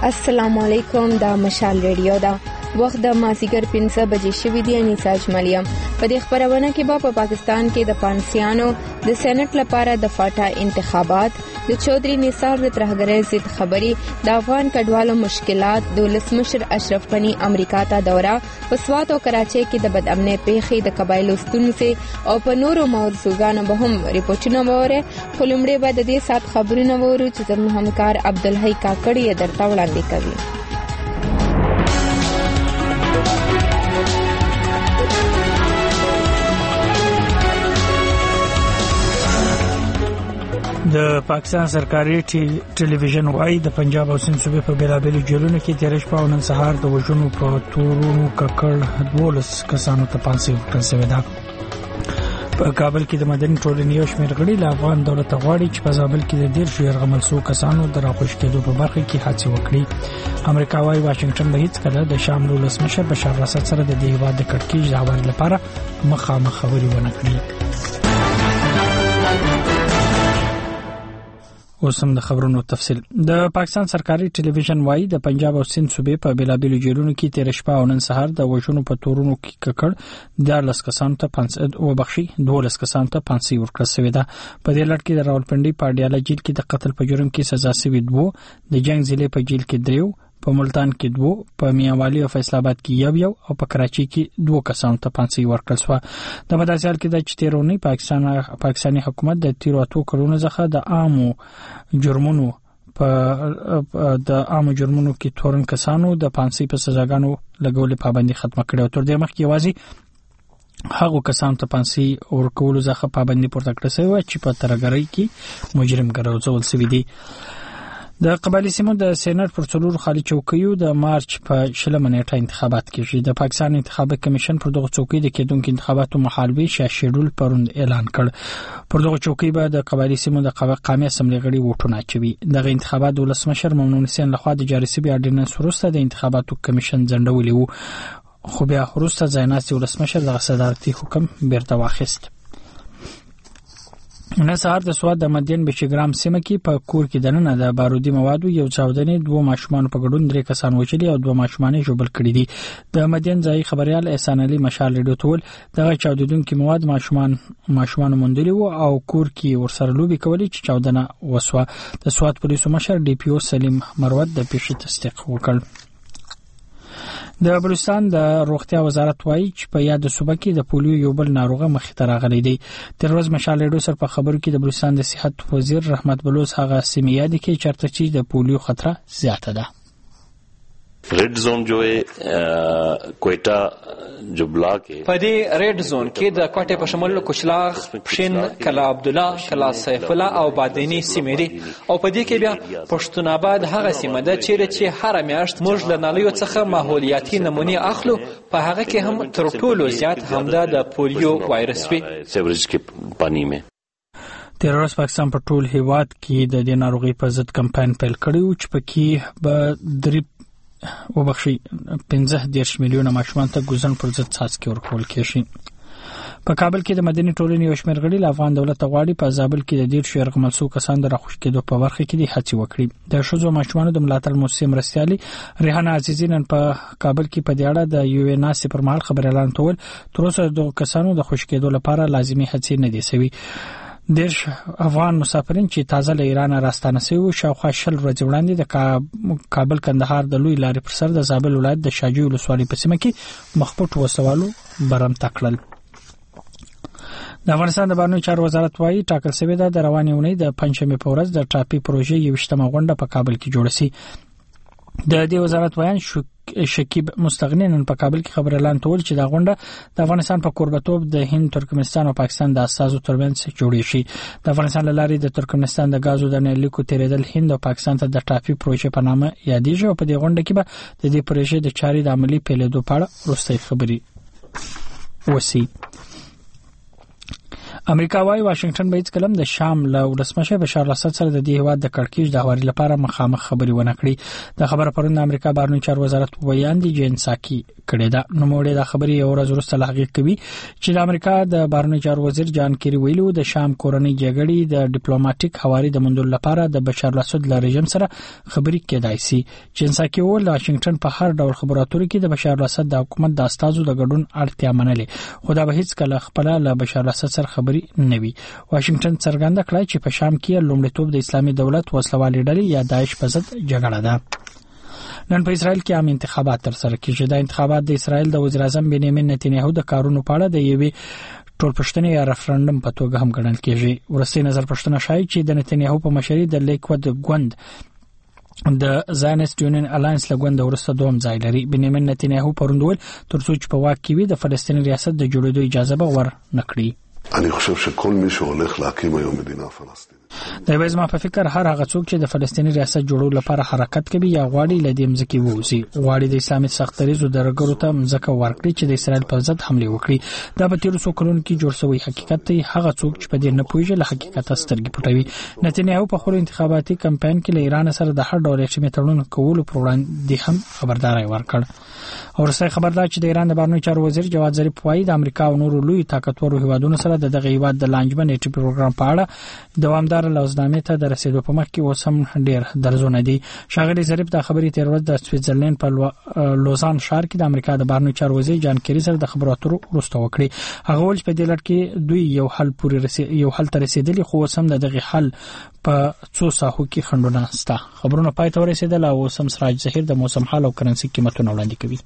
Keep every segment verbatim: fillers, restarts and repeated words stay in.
السلام علیکم، دا مشال ریډیو دا وخت د مازیګر پنځه بجې شوې دي. انیسا اجملیم په دې خبرونه کې به په پاکستان کې د پانسیانو د سېنات لپاره د فاټا انتخابات، د چودري نثار د ترهګرۍ ضد خبري، د افغان کډوالو مشکلات، د ولسمشر اشرف غنی امریکا ته دوره، په سوات او کراچۍ کې د بدامنۍ پیښې، د قبایلو ستونزې او په نورو موضوعاتو به هم ریپورتونه وره. خو لومړی به د دې سات خبرونه وورو چې زموږ همکار عبدالحی کاکړی یې درته وړاندې کوي. د پاکستان سرکاري ټلویزیون وايي د پنجاب او سند صوبې په بیلابیلو جیلونو کې تیر شپه او نن سهار د وژنو په تورونو ککړ دولس کسانو ته پانسي ورکړل شوې ده. په کابل کې د مدني ټولنې یو شمېر غړي له افغان دولت غواړي چې په زابل کې د ډېر شمېر یرغمل شوو کسانو د راخوش کېدو په برخه کې هڅې وکړي. امریکا وايي واشنگټن به هیڅ کله د شام له ولسمشر بشار الاسد سره د دې هېواد د کړکېچ د هواري لپاره مخامخ خبرې ونه کړي. اوسم د خبرونو تفصیل. د پاکستان سرکاري ټلویزیون وايي د پنجاب او سند صوبې په بیلابیلو جیلونو کې تیر شپه او نن سهار د وژنو په تورونو کې ککړ د لس کسانو ته پانسي وبخشي دولس کسانو ته پانسي ورکړل شوې ده. په دې لړ کې د راولپنډي په اډیاله جیل کې د قتل په جرم کې سزا شوی دوه، د جنگ ضلع په جیل کې دریو، په ملتان کې دوه، په میاوالی او فیصل آباد کې یو یو او په کراچۍ کې دوه کسانو ته پانسي ورکړل شو. د مداسیال کې د چتیرونی پاکستان پاکستاني حکومت د تیر اتو کلونو څخه د عامو جرمونو په د عامو جرمونو کې تورن کسانو د پانسي په سزاګانو لګولې پابندي ختمه کړې او تر دې مخکې یوازې هغه کسانو ته پانسي ورکول څخه پابندي پورته کړې شوې چې په ترګرۍ کې مجرم ګرځول شوی دی. د قبایلی سیمو د سېنات پر څلور خالي چوکیو د مارچ په شلمه نیټه انتخابات کیږي. د پاکستان انتخابي کمیشن پر دغه چوکۍ د کېدونکو انتخاباتو محالوي شاه شیډول پروند اعلان کړ. پر دغه چوکۍ به د قبایلی سیمو د قومي اسمبلی غړي ووټونه اچوي. دغه انتخابات د ولسمشر ممنون حسین لخوا د جاري شوي اډیننس وروسته د انتخاباتو کمیشن ځنډولی وو، خو بیا وروسته ځایناستي ولسمشر د صدارتي حکم بیرته واخیست. نن سهار د سواد د مدین بشګرام سیمه کې په کور کې دننه د بارودي موادو یو چاودنې دوه ماشومان په ګډون درې کسان وچلي او دوه ماشومان ژوبل کړي دي. د مدین ځای خبريال احسان علي مشال ریډیو تول دغه چاودیدونکو مواد ماشومان ماشومان موندلي وو او کور کې ورسره لوبي کولې چې چاودنه وسوه. د سواد پولیسو مشر ډي پی او سلیم مروت د پیښې تصدیق وکړ. د بلوچستان د روغتیا وزارت وايي چې په یاد صوبه کې د پولیو یو بل ناروغه مخې ته راغلی دی. تر ورځ مشال ریډیو سره په خبرو کې د بلوچستان د صحت وزیر رحمت بلوچ هغه سیمه یاد کې چرته چې د پولیو خطر زیاته ده. ریډ زون جو ہے کوئٹہ جو بلاک ہے په دې ریډ زون کې د کوټې په شمول کوچلاغ، پښین، کلا عبد الله، کلا سیف الله او بادینی سیمې دي او په دې کې بیا پښتون آباد هغه سیمه ده چې هر میاشت موږ له نالیو څخه ماحولیاتي نمونه اخلو. په هغه کې هم تر ټولو زیات همدا د پولیو وایرس وي. سیوریج کې پانی میں تیر ورځ پاکستان په ټول هیواد کې د دې ناروغي په ضد کمپاین پیل کړی و چې پکې به درې وبخشي پنځه دیرش میلیونه ماشومان ته ګوزن پر ضد څاڅکي ورکول کېږي. په کابل کې د مدني ټولنې یو شمېر غړي له افغان دولت غواړي په زابل کې د ډېر شمېر یرغمل شوو کسانو د راخوش کېدو په برخه کې د هڅې وکړي. د ښځو ماشومانو د ملاتړ مؤسسې مرستیالي ریحانه عزیزي نن په کابل کې په دې اړه د یو وی ناسې پر مهال خبر اعلان کول. تر اوسه د کسانو د خوش کېدو لپاره لازمي هڅې نه دي شوي. دیرش افغان مسافرین چې تازه له ایران راستانه شوي شاوخوا شل ورځې وړاندې د کابل کندهار د لوی لارې پر سر د زابل ولایت د شاجوی ولسوالۍ په سیمه کې مخپټ وسوالو برمته کړل. د افغانستان د بهرنیو چارو وزارت وايي ټاکل شوې ده د روانې اونۍ د پنځمې په ورځ د ټاپي پروژې یویشتمه غونډه په کابل کې جوړه شي. د دې وزارت ویان شکیب مستغنی نن په کابل کې خبر اعلان کول چې دا غونډه د افغانستان په قربتوب د هند، ترکمنستان او پاکستان د اساسو ترمنځ جوړې شي. د افغانستان لاري د ترکمنستان د غازو د نلیکو تیرېدل هند او پاکستان ته د ټاپي پروژې په نامه یادېږي او په دې غونډه کې به د دې پروژې د چاري د عملی پیلېدو په اړه وروستۍ خبرې وشي. امریکا وايي واشنگټن به هیڅ کلم د شام له ولسمشر بشار الاسد سره د دې هیواد د کړکېچ د هواري لپاره مخامخ خبري ونه کړي. د خبره پرون د امریکا بهرنی چارو وزارت ویاندي جین ساکي کړې ده. نو موږ د خبري یو ورځ وروسته لغږ کوي چې د امریکا د بهرنی چارو وزیر جان کیری ویلو د شام کورنۍ جګړې د ډیپلوماټیک هواري د مندل لپاره د بشار الاسد له رژیم سره خبري کېدای شي. جین ساکي ول واشنگټن په هر ډول خبرو اترو کې د بشار الاسد د حکومت د استازو د ګډون اړتیا منلې، خو دا به هیڅ کله خپل له بشار الاسد سره خبري نه وي. واشنگټن څرګنده کړه چې په شام کې لومړیتوب د اسلامي دولت وسلوالې ډلې یا داعش په ضد جګړه ده. نن په اسرائیل کې عام انتخابات تر سره کیږي. د انتخابات د اسرائیل د وزیر اعظم بنیامین نتنیاهو د کارونو په اړه د یوې ټولپوښتنې یا ریفرندوم په توګه هم ګڼل کیږي. ورسته نظر پښتنه شایي چې د نتنیاهو په مشرۍ د لیکود ګوند د زاینست یونین الاینس لګوند ورسته دوم ځای لري. بنیامین نتنیاهو پروندول ترڅو چې په واک کې وي د فلسطین ریاست د جوړېدو اجازه به ور نکړي. אני חושב שכל מי שהולך להקים היום מדינה פלסטינית د وایز ما په فکر هر هغه څوک چې د فلسطیني ریاست جوړولو لپاره حرکت کوي یا غواړي لدې مځکې ووزي، غواړي د اسلامي سختریزو درګرو ته مځکه ورکړي چې د اسرائیل په ضد حمله وکړي. دا به تیر څو کلونو کې جوړ شوی حقیقت دی. هغه څوک چې په دې نه پوهیږي له حقیقت سترګې پټوي. نتنیاهو په خپل انتخاباتي کمپاین کې له ایران سره د هر ډول رسمي تړون کولو پر وړاندې هم خبرداري ورکړ. ورسره خبردار چې د ایران د بهرنیو چارو وزیر جواد ظریف وايي د امریکا او نورو لوی طاقتورو هیوادونو سره د دغه هیواد د لانجمن ایټي پروګرام په اړه دوامدار لوزنامې ته د رسیدو په مخ کې اوس هم ډیر درزونه دي. ښاغلي ظریف د خبرې تیر ورځ د سویټزرلند په لوزان ښار کې د امریکا د بهرنیو چارو وزیر جان کیری سره د خبرو اترو وروسته وکړي. هغه ول چې په دې لړ کې دوی یو حل پورې رسید یو حل ته رسیدلی، خو اوس هم دغه حل په څو ساحو کې خندونه ستا. خبرونه پای ته ورسیدل او اوس هم سراج ظهیر د موسم حال او کرنسي قیمتونه وړاندې کوي.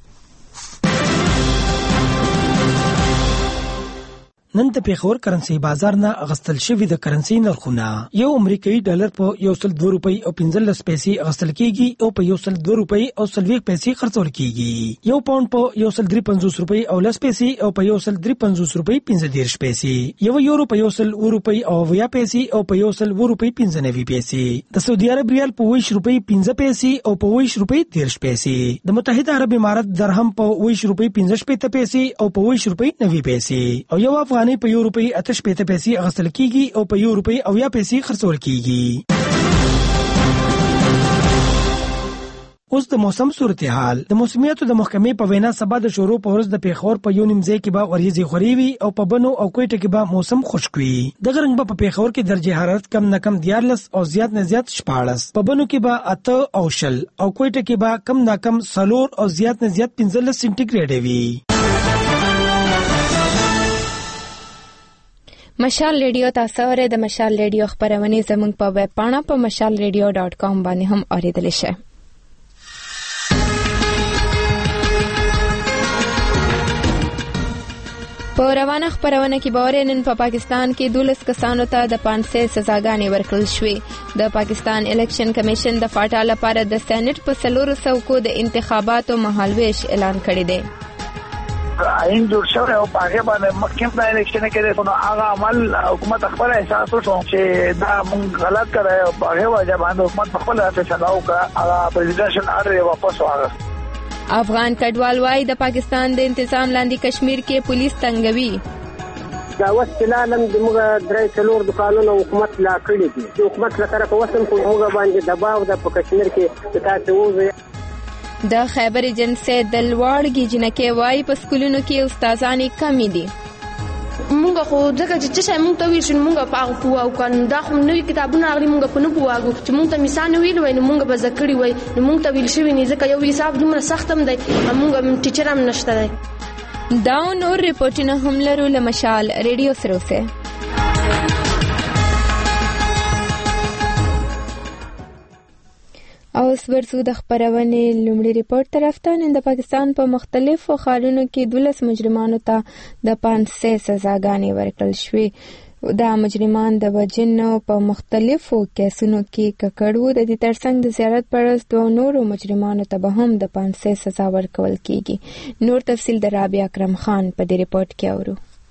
نن د پیښور کرنسي بازار نه اغستل شوی د کرنسي نرخونه یو امریکایي ډالر په یو سل دوه روپۍ او پنځلس پیسې اغستل کیږي او په یو سل دوه روپۍ او څلوېښت پیسې خرڅول کیږي. یو پاوند په یو سل درې پنځوس روپۍ او لس پیسې او په یو سل درې پنځوس روپۍ پنځه دېرش پیسې. یو یورو په یو سل اووه روپۍ او اویا پیسې او په یو سل اووه روپۍ پنځه نوي پیسې. د سعودي عرب ریال په اووه روپۍ پنځه پیسې او په اووه روپۍ دېرش پیسې. د متحده عرب امارات درهم په اووه روپۍ پنځه شپېته پیسې او په اووه روپۍ نوي پیسې. او یو افغاني په یو روپۍ اته شپېته پیسې اغستل کیږي او په یو روپۍ اویا پیسې خرڅول کیږي. اوس د موسم صورتحال. د موسمیاتو د محکمې په وینا سبا د شروع په ورځ د پیښور په یو نیم ځای کې به وریځې خوري وي او په بنو او کوټه کې به موسم خشک وي. دغه رنګ به په پیښور کې درجه حرارت کم نه کم دیارلس او زیات نه زیات شپاړس، په بنو کې به اته او شل او کوټه کې به کم نه کم څلور او زیات نه زیات پنځلس سنټیګریډ وي. مشال ریډیو تاسو اورئ. د مشال ریډیو خبرونه زموږ په ویب پاڼه په مشال ریډیو ډاٹ کام باندې هم اوریدل شي. په روانه خبرونه کې باور نن په پاکستان کې دولس کسانو ته د پانسه سزاګانې ورکړل شوې. د پاکستان الیکشن کمیشن د فاټا لپاره د سېنات په څلورو سوو کو د انتخاباتو مهالويش اعلان کړی دی. این جوړ شوی او هغه باندې مخکې د الیکشن کې نو هغه عمل حکومت خپل احساس وکړ چې دا مونږ غلط کړی او هغه وجه باندې حکومت خپل فیصله وکړه، هغه پریزیدنشل آرډر واپس واغست. افغان کډوال وايي د پاکستان د انتظام لاندې کشمیر کې پولیس تنګوي. دا وسلالم د موږ درې څلور د قانون حکومت لا کړی دي. حکومت له طرفه وسم په موږ باندې دباو د کشمیر کې تاسو وځي. د خیبر ایجنسی د لوړګي جنکه وايي په سکولونو کې استادان کمی دي. مونږ خو ځکه چې څه مونږ ته ویل شو مونږ په هغه پوه او کنه دا خو نوې کتابونه اغلی مونږ په نه پوهاګو چې مونږ ته مثال ویل وای نو مونږ به ذکر وای نو مونږ ته ویل شوی نه ځکه یو حساب دومره سخت هم دی مونږ ټیچر هم نشته دی. دا نور ریپورتونه هم لرو له مشال ریډیو سره اوسه. اوس ورسو د خبرونه لومړی ریپورت طرف ته. نن د پاکستان په مختلفو ښارونو کې دولس مجرمانو ته د پانسه سزاګانې ورکړل شوې. دا مجرمان د وجنو په مختلفو کیسونو کې ککړ وو. د دې ترڅنګ د زیارت پرست دوه نورو مجرمانو ته به هم د پانسه سزا ورکول کیږي. نور تفصیل د رابعه اکرم خان په دې ریپورت کې اورو.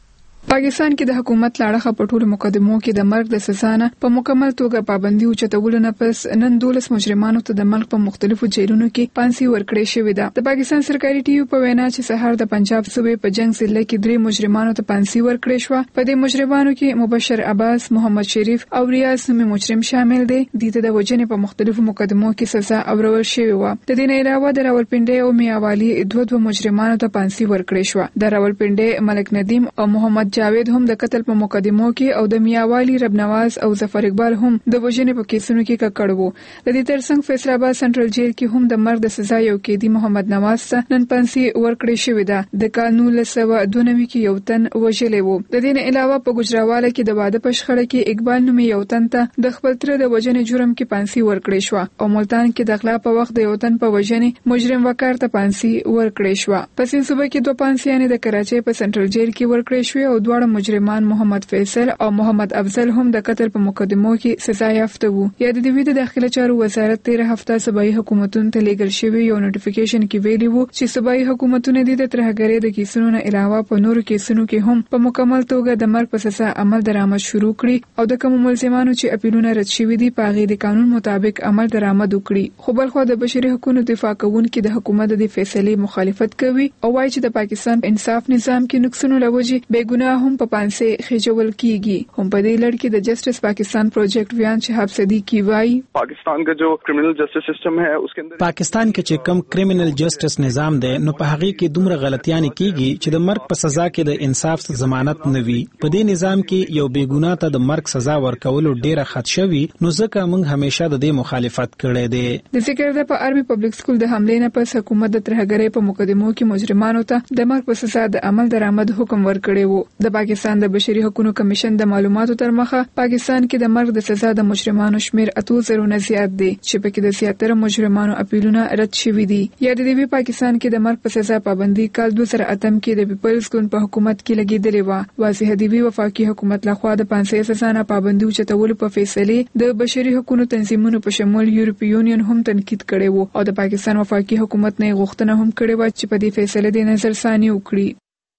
پاکستان کې د حکومت لاړه په ټولو مقدمو کې د مرګ د سزا نه په مکمل توګه پابندي اوچتولو نه پس نن دولس مجرمانو ته د ملک په مختلفو جیلونو کې پانسي ورکړې شوې ده. د پاکستان سرکاري ټي وي په وینا چې سهار د پنجاب صوبې په جنگ ضلع کې درې مجرمانو ته پانسي ورکړې شو. په دې مجرمانو کې مبشر عباس، محمد شریف او ریاض نومي مجرم شامل دي. د د وجنې په مختلفو مقدمو کې سزا اورول شوې و. د دې نه علاوه د راولپنډي او میاوالي دوه دوه مجرمانو ته پانسي ورکړې شو. د راولپنډي ملک ندیم او محمد جاوید هم د قتل په مقدمو کې او د میاوالي رب نواز او ظفر اقبال هم د وژنې په کیسونو کې ککړ وو. د دې ترڅنګ فیصل آباد سنټرل جیل کې هم د مرګ د سزا یو قیدی محمد نواز ته نن پانسي ورکړې شوې ده. د کال نولس سوه دوه نوي کې یو تن وژلې وو. د دې نه علاوه په ګجراواله کې د واده په شخړه کې اقبال نومي یو تن ته د خپل تر د وژنې جرم کې پانسي ورکړې شو او ملتان کې د غلا په وخت د یو تن په وژنې مجرم وقار ته پانسي ورکړې شو. په سین صوبه کې دوه پانسیانې د کراچۍ په سنټرل جیل کې ورکړې شوې او دواړه مجرمان محمد فیصل او محمد افضل هم د قتل په مقدمو کې سزا یافته وو. یا د دوی د داخله چارو وزارت تیر هفته صوبایي حکومتونو ته لیږل شوی یو نوټیفیکیشن کې ویلي وو چې صوبایي حکومتونه د ترهګرۍ د کیسونو نه علاوه په نورو کیسونو کې هم په مکمل توګه د مرګ په سزا عمل درآمد شروع کړي او د کوم ملزمانو چې اپیلونه رد شوي دي په هغې د قانون مطابق عمل درآمد وکړي. خو بلخوا د بشري حقوقو دفاع کوونکي د حکومت د فیصلې مخالفت کوي او وایي چې د پاکستان انصاف نظام کې نقصونو لوجي بېګناه هم په پانسي خېجول کیږي. هم په دې لړ کې د جسټس پاکستان پروجیکټ ویان شهاب صدیقی وایي پاکستان کا جو کرمینل جسټس سسٹم ہے اس کے اندر پاکستان کې چې کوم کرمینل جسټس نظام دی نو په هغه کې دومره غلطیاں کیږي چې د مرګ په سزا کې د انصاف ضمانت نه وي. په دې نظام کې یو بیګناه ته د مرګ سزا ورکول ډیره خدشوي نو ځکه موږ همیشه د دې مخالفت کړی دی. د ذکر د په آرمي پبلک سکول د حملې نه پس حکومت د ترهګرۍ په مقدمو کې مجرمانو ته د مرګ په سزا د عمل درآمد حکم ورکړی وو. د پاکستان د بشري حقوقو کمیشن د معلوماتو تر مخه پاکستان کې د مرګ د سزا د مجرمانو شمیر اتو زرو نه زیات دی چې پکې د زیاتره مجرمانو اپیلونه رد شوي دي. یا د دې پاکستان کې د مرګ په سزا پابندي کال دوه زره اتم کې د پیپلز ګوند په حکومت کې لګیدلې و. واضح دی وی وفاقي حکومت لخوا د پانسي سزا نه پابندي اوچتولو په فیصله د بشري حقوقو تنظیمونو په شمول یورپی یونین هم تنقید کړي وو او د پاکستان وفاقي حکومت نه غوښتنه هم کړې و چې په دې فیصله د نظر ثاني وکړي.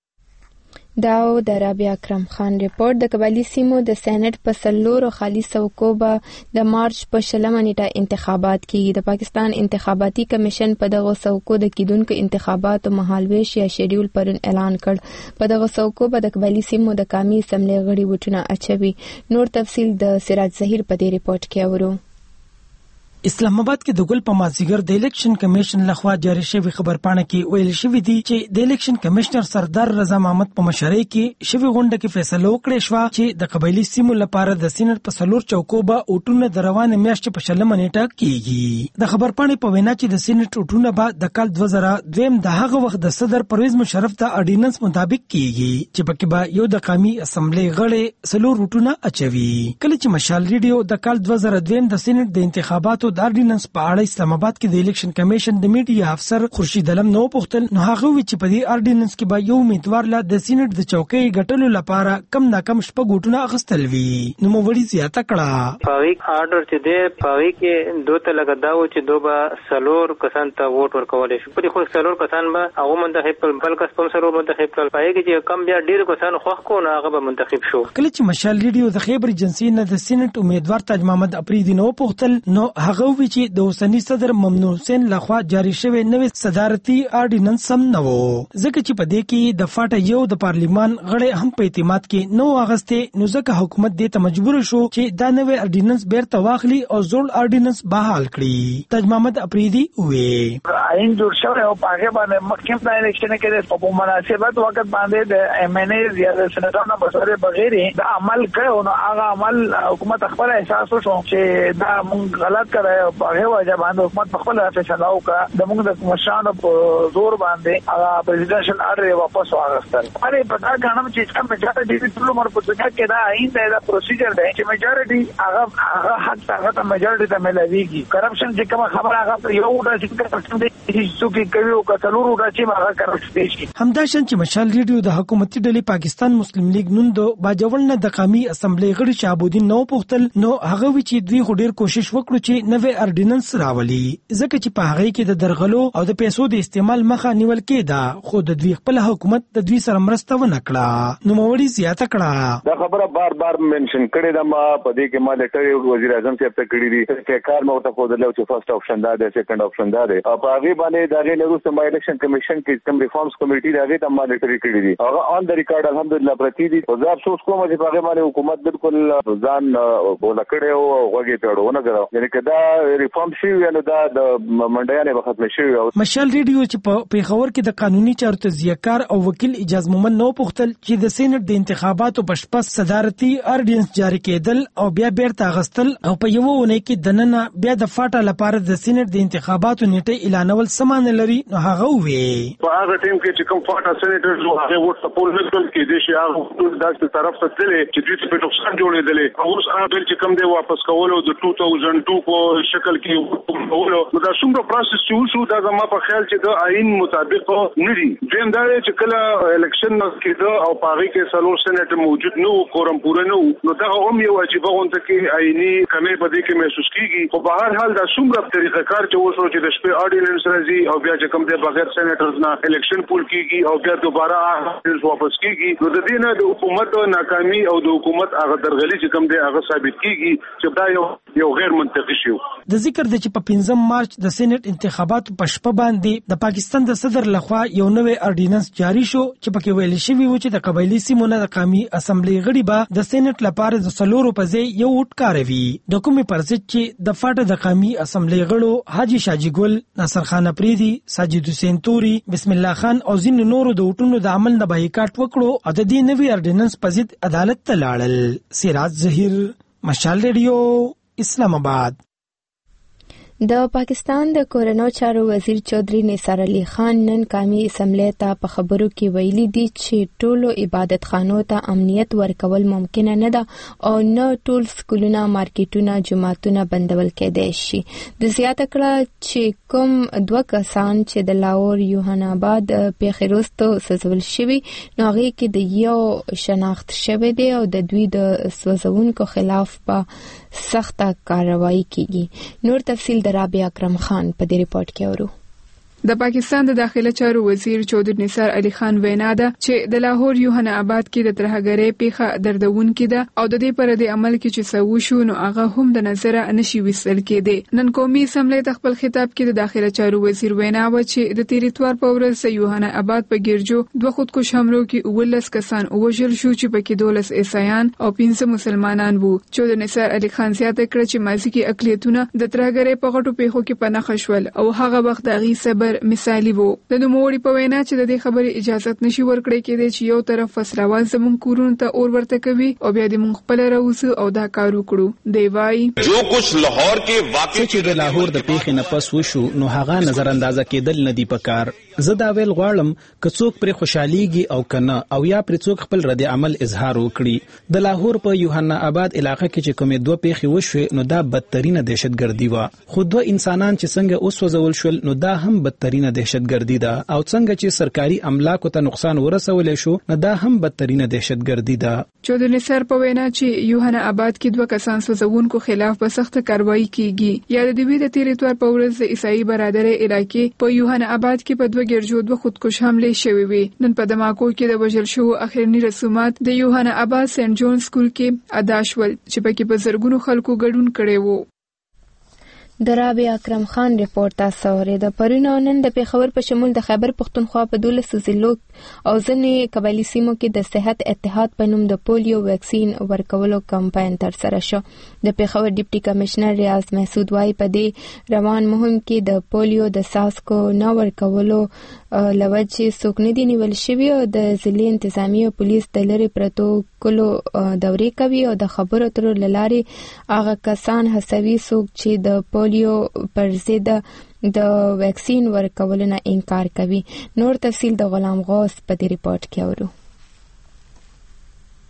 داو د رابعه اکرم خان ریپورت. د قبایلی سیمو د سېنات په څلورو خالي څوکو به د مارچ په شلمه نیټه انتخابات کیږي. د پاکستان انتخاباتي کمیشن په دغه څوکو د کیدونکو انتخاباتو مهالویش یا شیډیول پرون اعلان کړ. په دغه څوکو به د قبایلی سیمو د قومي اسمبلی غړي وټونه اچوي. نور تفصیل د سراج ظهیر په دې ریپورت کې اورو. اسلام آباد کې د ګل په مازیګر د الیکشن کمیشن لخوا جاری شوی خبرپاڼه کې ویل شوی دی چې د الیکشن کمشنر سردار رضا محمد په مشرۍ کې شوی غونډه کې فیصله وکړه شو چې د قبایلی سیمو لپاره د سینټ په سلور چوکو به اوټونه د روانه میاشتې په شلمه نیټه کیږي. د خبرپاڼې په وینا چې د سینټ اوټونه به د کال دوه زره دویم د هغه وخت د صدر پرویز مشرف د اډیننس مطابق کیږي چې پکې به یو د قومي اسمبلی غړي سلور اوټونه اچوي. کله چې مشال ریډیو د کال دوه زره دویم د سینټ د انتخاباتو د اډیننس په اړه اسلام آباد کې د الیکشن کمیشن د میډیا افسر خورشید علم نو پوښتل نو هغه وی چې په دې اډیننس کې به یو امیدوار لا د سینټ د چوکۍ ګټلو لپاره کم ناکم شپږ غوټونه اخیستل وی. نو مو وړي زیاته کړه پاوی آرډر چې دی پاوی کې دوه ته لګداو چې دوه به سلور کسان ته ووټ ورکول شي. په دې خو سلور کسان به هغه منتخب کړل بل کس په سلور منتخب کړل. پای کې چې کم بیا ډیر کسان خوښ کو نه هغه به منتخب شو. کله چې مشال ریډیو د خیبر ایجنسی نه د سینټ امیدوار تاج محمد افریدی نو پوښتل نو هغه وی چې د اوسنی صدر ممنون حسین لخوا جاری شوی نوې صدارتي اډیننس سم نه وو ځکه چې په دې کې د فاټ یو د پارلیمان غړي هم په اعتماد کې نو اغسته نو ځکه حکومت دې ته مجبور شو چې دا نوې اډیننس بیرته واخلي او زوړ اډیننس بحال کړي. تاج محمد افریدی وې آئین جوړ شوی او هغه باندې مخکې د الیکشن کې په مناسبت وخت باندې د ایم ان ای یا د سنټونو بسره بغیر د عمل کړو نو هغه عمل حکومت خپل احساس وشو چې دا مونږ غلط کړو هغه وجه باندې حکومت خپل فیصله وکړه د موږ د مشرانو په زور باندې هغه پریزیدنشل آرډر واپس واغستل. هغه په دا غنم چې کوم میجارټي ټول عمر په دنیا کې دا آئین دی دا پروسیجر دی چې میجارټي هغه هغه حق هغه ته میجارټي ته ملويږي. کرپشن چې کوم خبره هغه یو ډول چې هیڅ کې کوي او کتلورو راځي ما کارستي شي. همداشان چې مشال ریډیو د حکومتي ډلې پاکستان مسلم لیگ نن د باجوړ نه د قومي اسمبلی غړي شعبودین نو پختل نو هغه وی چې دوی خډیر کوشش وکړو چې نوې اردیننس راولي ځکه چې په هغه کې د درغلو او د پیسو د استعمال مخه نیول کېده خو د دوی خپل حکومت د دوی سره مرسته ونه کړه. نو موري زیاته کړه دا خبره بار بار منشن کړي دا ما په دې کې ما لیټر وزیر اعظم ته ته کړی دي چې کار مو ته خو دلته چې فرست اپشن دا دی سیکنډ اپشن دا دی په هغه باندې دا غي نو سم الیکشن کمیشن کې کوم ریفارمز کمیټي دا غي ته ما لیټر کړی دي هغه آن د ریکارډ الحمدلله پرتی دي او زه افسوس کوم چې په هغه باندې حکومت بالکل ځان بوله کړي او وګړي پیړونه غواړي یعنی کدا ریفارم شي یعنی دا د منډیانه به ختم شي. مشال ریډیو چې په پیښور کې د قانوني چارو تزیهکار او وکیل اجاز مومن نو پختل چې د سېنات د انتخاباتو بشپس صدارتي اردیننس جاری کېدل او بیا بیرته غستل او په یو ونه کې دننه بیا د فاټا لپاره د سېنات د انتخاباتو نیټه اعلانول سمانه لري نو هغه وی په هغه ټیم کې چې کوم فاټا سېنیټر جو هغه ووټ سپورټ نکول کې د شي هغه د داسې طرف ته تللی چې دوی په نقصان جوړېدل او اوس هغه بل چې کوم دی واپس کولو د دوه هزار دوه کو شکل کې کولو دا څومره پروسس چې شو دا زما په خیال چې د آئین مطابق نه دي. دیم دا چې کله الیکشن کېده او پاره کې سلور سېنیټ موجود نو کورم پوره نو نو دا هم یو واجب غونډه کې آئینی کمی په دې کې محسوس کیږي خو په هر حال دا څومره طریقه کار چې وشو چې د شپې اورډیننس راځي او بیا چې کوم دی بغیر سېنیټرز نه الیکشن پول کیږي او بیا دوباره واپس کیږي نو د دې نه د حکومت ناکامي او د حکومت هغه درغلي چې کوم دی هغه ثابت کیږي چې دا یو یو غیر منطقي شی د ذکر د چې په پنځم مارچ د سېنیټ انتخاباتو په شپه باندې د پاکستان د صدر لخوا یو نوې اردیننس جاری شو چې پکې ویل شوی و چې د قبایلی سیمو نه د قومي اسمبلی غړي به د سېنیټ لپاره د سلورو په ځای یو ووټ کاروي. د کومې پر ضد چې د فاټا د قومي اسمبلی غړو حاجی شاجی ګل، ناصر خان اپریدي، ساجد حسین توري، بسم الله خان او ځینو نورو د وټونو د عمل نه بایکاټ وکړو او د دې نوې اردیننس په ضد عدالت ته لاړل. سراج ظهیر، مشال ریډیو، اسلام آباد. د پاکستان د کورنو چارو وزیر چودھری نثار علي خان نن قومي اسمبلی ته په خبرو کې ویلي دي چې ټولو عبادت خانو ته امنیت ورکول ممکن نه ده او نه ټول سکولونه، مارکیټونه، جماعتونه بندول کېدای شي. د زیاته کړه چې کوم دوه کسان چې د لاهور یوهان آباد پیښې وروسته سوځول شوي نو هغې کې د یو شناخت شوی دی او د دوی د سوځونکو خلاف په سخته کاروایی کیږي. نور تفصیل د رابعه اکرم خان په دې ریپورت کې اورو. د پاکستان د داخله چارو وزیر چودھری نثار علي خان وینا ده چې د لاهور یوهان آباد کې د ترهګرۍ پیښه دردونکې ده او د دې پر د عمل کې چې سوو شو نو هغه هم د نظر نشي وسل کېده. نن قومي اسمبلی ته خپل خطاب کې د داخله چارو وزیر وینا و چې د تیریتوار په ورځ یوهان آباد په ګرجو دوه خودکش حملو کې اولس کسان وژل شو چې پکې دولس عیسایان او پنځه مسلمانان وو. چودھری نثار علي خان زیاته کړ چې مازی کې اقلیتونه د ترهګرۍ په غټو پیښو کې پناه خښول او هغه وخت د غي صبر مثالی وو. د نوموړي په وینا چې د دې خبرې اجازه نشي ورکړي کېدای چې یو طرف فسلاوال زمون کورونو ته اور ورته کوي او بیا د مونږ خپل راوځو او دا کار وکړو. دی وای جو کچھ لاهور کې واقع چې د لاهور د پیښې نه پس وشو نو هغه نظر اندازه کېدل ندی پکار. زه دا ویل غواړم که څوک پر خوشحاليږي او کنه او یا پر څوک خپل رد عمل اظهار وکړي. د لاهور په یوهان آباد علاقې کې چې کومې دوه پیښې وشوې نو دا بدترینه دهشتګردي و. خو دوه انسانان چې څنګه اوس وزول شول نو دا هم بدترینه دهشتګردي ده او څنګه چې سرکاري املاکو ته نقصان ورسول شو نو دا هم بدترینه دهشتګردي ده. چودھری نثار په وینا چې یوهان آباد کې دوه کسان سوځونکو خلاف په سخت کاروایی کیږي. یا د دې د تیریتوار په ورځ د عیسائی برادرۍ علاقې په یوهان آباد کې په دوه ګرجو دوه خودکش حمله شوې وي. نن په دماکو کې د وژل شو اخرنی رسومات د یوهان آباد سنت جون سکول کې ادا شول چې پکې په زرګونو خلکو ګډون کړي وو. د رابعه اکرم خان ریپورت تاسو اورید. پرونه نن د پیښور په شمول د خیبر پښتونخوا په دولس ضلعو او ځینې قبایلی سیمو کې د صحت اتحاد په نوم د پولیو ویکسین ورکولو کمپاین ترسره شو. د پیښور ډیپټي کمشنر ریاض محسود وايي په دې روان مهم کې د پولیو د څاڅکو نه ورکولو لوجې څوک نه دي نیول شوي او د ضلعي انتظامیه او پولیس د لرې پرتو کلو دورې کوي او د خبرو اترو له لارې هغه کسان هڅوي څوک چې د پولیو پر ضد د ویکسین ورکولو نه انکار کوي. نور تفصیل د غلام غوث په دې ریپورت کې اورو.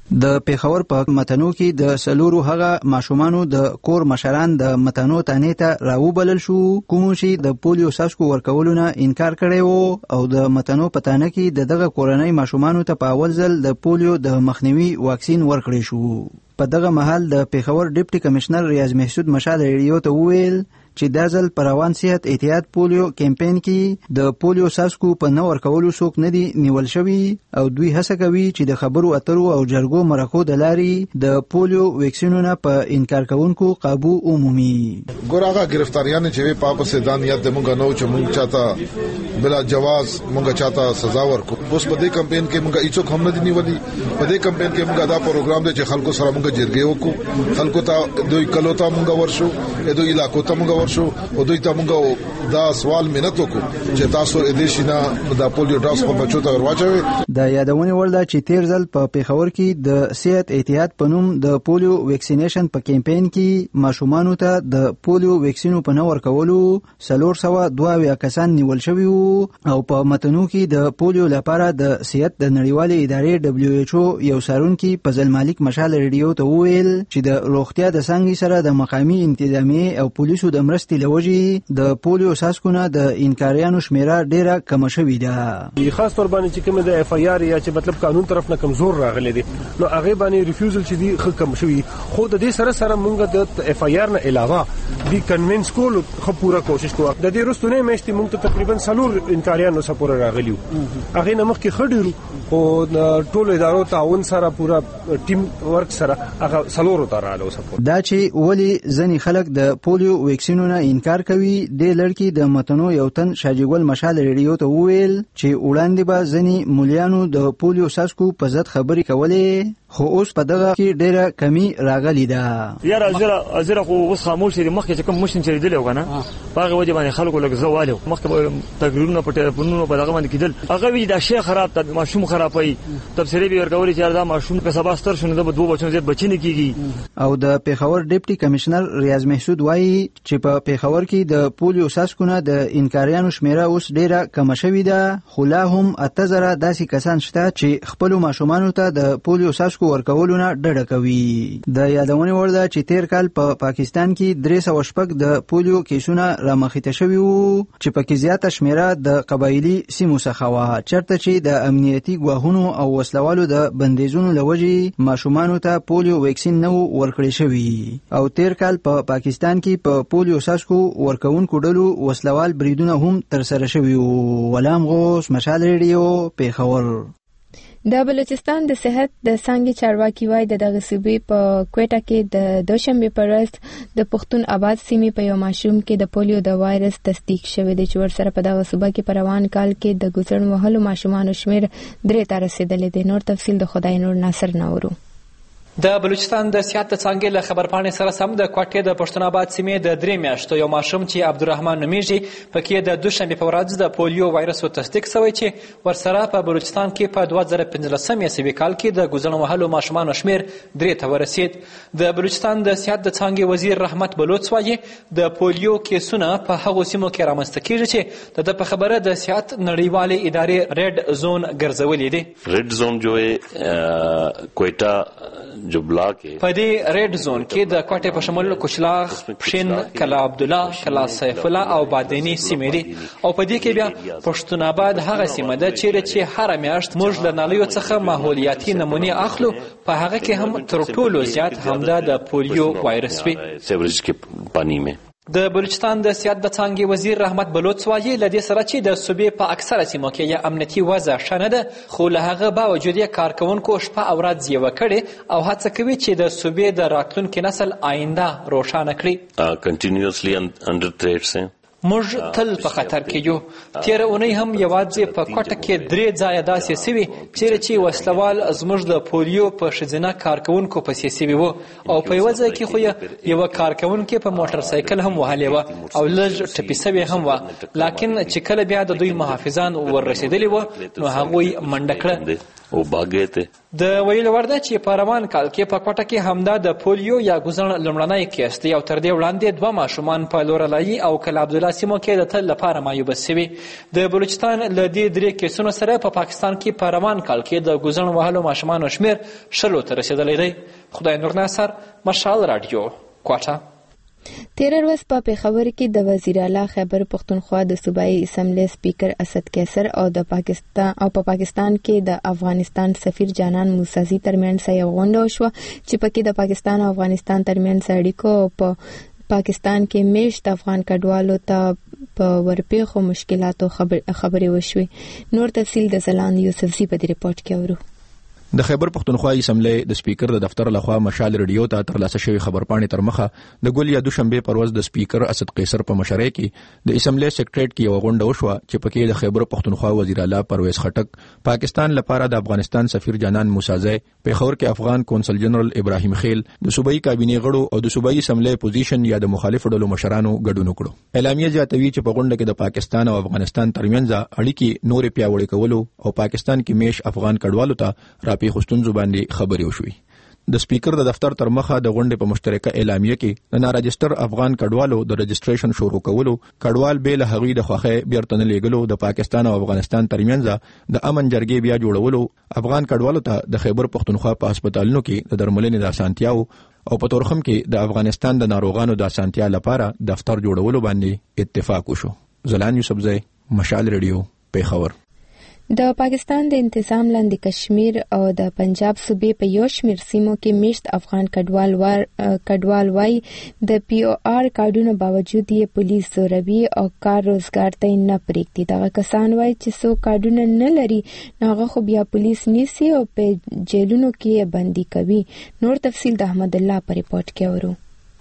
د پیښور په متنو کې د سلورو هغه ماشومانو د کور مشران د متنو تانې ته راوبلل شو کوم چې د پولیو څاڅکو ورکولو نه انکار کړی و او د متنو په تانه کې د دغه کورنۍ ماشومانو ته په اول ځل د پولیو د مخنیوي واکسین ورکړی شو. په دغه مهال د پیښور ډیپټي کمشنر ریاض محسود مشال ریډیو ته وویل چې دا ځل په روان صحت احتیاط پولیو کمپاین کې د پولیو څاڅکو په نه ورکولو څوک نه دي نیول شوي او دوی هڅه کوي چې د خبرو اترو او جرګو مرکو د لارې د پولیو ویکسینونو په انکار کوونکو قابو عمومي. ګورغه گرفتاریان چې په پاسه دانیات د مونږ نو چې مونږ چاته بلا جواز مونږ چاته سزا ورکو. اوس په دې کمپاین کې مونږ هیڅ هم نه دی نیولي. په دې کمپاین کې مونږ دا پروګرام دی چې خلکو سره مونږ جرګې وکړو. خلکو ته دوی کلو ته مونږ ورشو دوی علاقو ته مونږ شو او دوی ته موږ دا سوال منت وکړو چې تاسو دې شینه د پولیو ډاس په بچو ته ورواچوي. د یادونه ورده چې تیر ځل په پیښور کې د صحت احتیاط په نوم د پولیو ویکسینیشن په کمپاین کې ماشومانو ته د پولیو ویکسینو په نور کولو څلور سوه دوه اویا کسان نیول شوي وو او په متنو کې د پولیو لپاره د صحت د نړیوالې ادارې دبليو ایچ او یو سارونکي فضل مالک مشال ریډیو ته وویل چې د روغتیا د څنګه سره د مقامی انتظامیه او پولیسو د مرستې لوجي د پولیو څاڅکو د انکاریانو شمیره ډیره کم شوې ده. خاص تور باندې چې کوم د اف ای آر یا چې مطلب قانون طرف نه کمزور راغلي دي نو هغه باندې ریفیوزل چې دی خو کم شوی خو د دې سره سره مونږ د اف ای آر نه علاوه دی کنوینس کول خو پوره کوشش کوو. د دې رستونه مېشتي مونږ ته تقریبا سلور انکاریانو سره پوره راغلیو. هغه نه مخکې خډیرو او ټول ادارو تعاون سره پوره ټیم ورک سره هغه سلور ته رااله سپورت. دا چې ولی ځنی خلک د پولیو ویکسینونو انکار کوي د لړکی د متنو یو تن شاجګل مشال ریډیو ته وویل چې وړاندې به ځنی مولیانو د پولیو څاڅکو په ضد خبرې کولې خو اوس په دغه کې ډیره کمی راغلی ده. یاره ازره ازره خو اوس خاموش دي مخکې چې کوم مشن چریدل یو کنه هغه وجه باندې خلکو لږ زوالو مخکې تقریرونه په ټلیفونونو په دغه باندې کېدل هغه وی دا شی خراب ته ماشوم خرابوي تفسیری به ورکول چې دا ماشوم په سبا ستر شونه د دوه بچو زیات بچی نه کیږي. او د پیښور ډیپټي کمشنر ریاض محسود وایي چې په پیښور کې د پولیو څاڅکو د انکاریانو شمیره اوس ډیره کم شوې ده خو لا هم اته زره داسې کسان شته چې خپل ماشومانو ته د پولیو څاڅکو ورکولو نه ډډه کوي. د یادونه ورده چې تیر کال په پا پاکستان کې درې سوه شپږ د پولیو کیسونه رامخته شوي وو چې پکې زیاته شمیره د قبایلی سیمو څخه وه چرته چې د امنیتي ګواښونو او وسلوالو د بندیزونو لوجې ماشومانو ته پولیو ویکسین نه ورکړی شوی او تیر کال په پا پاکستان کې په پا پولیو څاڅکو ورکوونکو ډلو وسلوال بریدونه هم ترسره شوي وو. غلام غوث مشال ریډیو پیښور. د بلوچستان د صحت د څانګې چارواکي وایي د دغه صوبې په کوټه کې د دوشنبه پر ورځ د پښتون آباد سیمې په یو ماشوم کې د پولیو د وایرس تصدیق شوی دی چې ورسره په دغه صوبه کې په روان کال کې د ګوزړ وهلو ماشومانو شمیر درې ته رسیدلی دی. نور تفصیل د خدای نور ناصر نورو. د بلوچستان د سیاحت د څانګې له خبرپاڼې سره سم د کوټې د پښتون آباد سیمې د درې میاشتو یو ماشوم چې عبدالرحمن نومیږي پکې د دوشنبې په ورځ د پولیو وایرس تصدیق شوی چې ورسره په بلوچستان کې په دوه زره پنځلسم عیسوي کال کې د ګوزن وهلو ماشومانو شمیر درې ته ورسید. د بلوچستان د سیاحت د څانګې وزیر رحمت بلوچ وایي د پولیو کیسونه په هغو سیمو کې رامنځته کیږي چې د د په خبره د سیاحت نړیوالې ادارې ریډ زون ګرځولې دي. ریډ زون جو ہے کوئټه جو بلاک ہے په دې ریډ زون کې د کوټې په شمول کوچلاغ، پښین، کلا عبدالله، کلا سیف الله او بادینی سیمې دي او په دې کې بیا پښتون آباد هغه سیمه ده چیرې چې هر میاشت موږ له نالیو څخه ماحولیاتي نمونې اخلو په هغه کې هم تر ټولو زیات همدا د پولیو وایرس وي. سیوریج کې پانی میں د بلوچستان د سیاحت د څانګې وزیر رحمت بلوچ وایي له دې سره چې د صوبې په اکثره سیمو کې یا امنیتي وضع ښه نه ده خو له هغه باوجود یې کارکوونکو شپه او ورځ یوه کړې او هڅه کوي چې د صوبې د راتلونکي نسل آینده روښانه کړي. کنټینیوسلی انډر تھریټس ہیں موږ تل په خطر کې یو. تیره اونۍ هم یوازې په کوټه کې درې ځایه داسې سوي چیرې چې وسلوال زموږ د پولیو په ښځینه کارکوونکو پسې سوي وو او په یوه ځای کې خو یې یوه کارکوونکې په موټر سایکل هم وهلې وه او لږ ټپي سوې هم وه، لاکن چې کله بیا د دوی محافظان وررسېدلي وه نو هغوی منډه کړه. او باګې ته د ویلو ورده چې په روان کال کې په کوټه کې همدا د پولیو یا ګوزن لمړنی کیس دی او تر دې وړاندې دوه ماشومان په لورلایي او کلا عبدالله سیمو کې د تل لپاره معیوبه سوي. د بلوچستان له دې درې کیسونو سره په پا پاکستان کې په روان کال کې د ګوزن وهلو ماشومانو شمیر شلو ته رسېدلی دی. خدای نور ناصر، مشال رادیو، کوټه. تیر ورځ په پېښور کې د وزیر اعلی خیبر پختونخوا د صوبایي اسمبلی سپیکر اسد کیسر او د پاکستان او په پا پاکستان کې د افغانستان سفیر جانان موسازي ترمنځ یو غونډه وشوه چې پکې د پاکستان او افغانستان ترمنځ اړیکو او په پا پاکستان کې میشت افغان کډوالو ته په ورپېښو مشکلاتو خبرې وشوې. نور تفصیل د زلاند یوسفزي په دې ریپورت کې اورو. د خیبر پختونخوا اسمبلی د سپیکر د دفتر لخوا مشال ریډیو ته ترلاسه شوی خبرپاڼې تر مخه د ګل یا دوشنبه پر ورځ د سپیکر اسد قیصر په مشرۍ کې د اسمبلی سیکریټریټ کې یو غونډه وشوه چې پکې د خیبر پختونخوا وزیر اعلی پرویز خټک، پاکستان لپاره د افغانستان سفیر جانان موسازی، پېښور کې افغان کونسل جنرال ابراهیم خیل، د صوبایي کابینې غړو او د صوبایي اسمبلی اپوزیشن یا د مخالفو ډلو مشرانو ګډون وکړو. اعلامیه زیاتوي چې په غونډه کې د پاکستان او افغانستان ترمنځ اړیکې نورې پیاوړې کولو او پاکستان کې میش افغان کډوالو ته راپېښو ستونزو باندې خبرې وشوي. د سپیکر د دفتر تر مخه د غونډې په مشترکه اعلامیه کې د ناراجستر افغان کډوالو د رجسټریشن شروع کولو، کډوال به له هغوی د خوښۍ بیرته نه لیږلو، د پاکستان او افغانستان ترمنځ د امن جرګې بیا جوړولو، افغان کډوالو ته د خیبر پختونخوا په هسپتالونو کې د درملنې د اسانتیاو او په تورخم کې د افغانستان د ناروغانو د اسانتیا لپاره دفتر جوړولو باندې اتفاق وشو. زلان یوسفزی، مشال ریډیو، پېښور. د پاکستان د انتظام لاندې کشمیر او د پنجاب صوبې په یو شمېر سیمو کې میشت افغان کډوال ور کډوال وای د پی او آر کارډونو باوجود یې پولیس زوروي او کار روزګار ته نه پرېږدي. دغه کسان وای چې څوک کارډونه نه لري هغه خو بیا پولیس نیسي او په جیلونو کې بندي کوي. نور تفصیل د احمد الله په ریپورت کې اورو.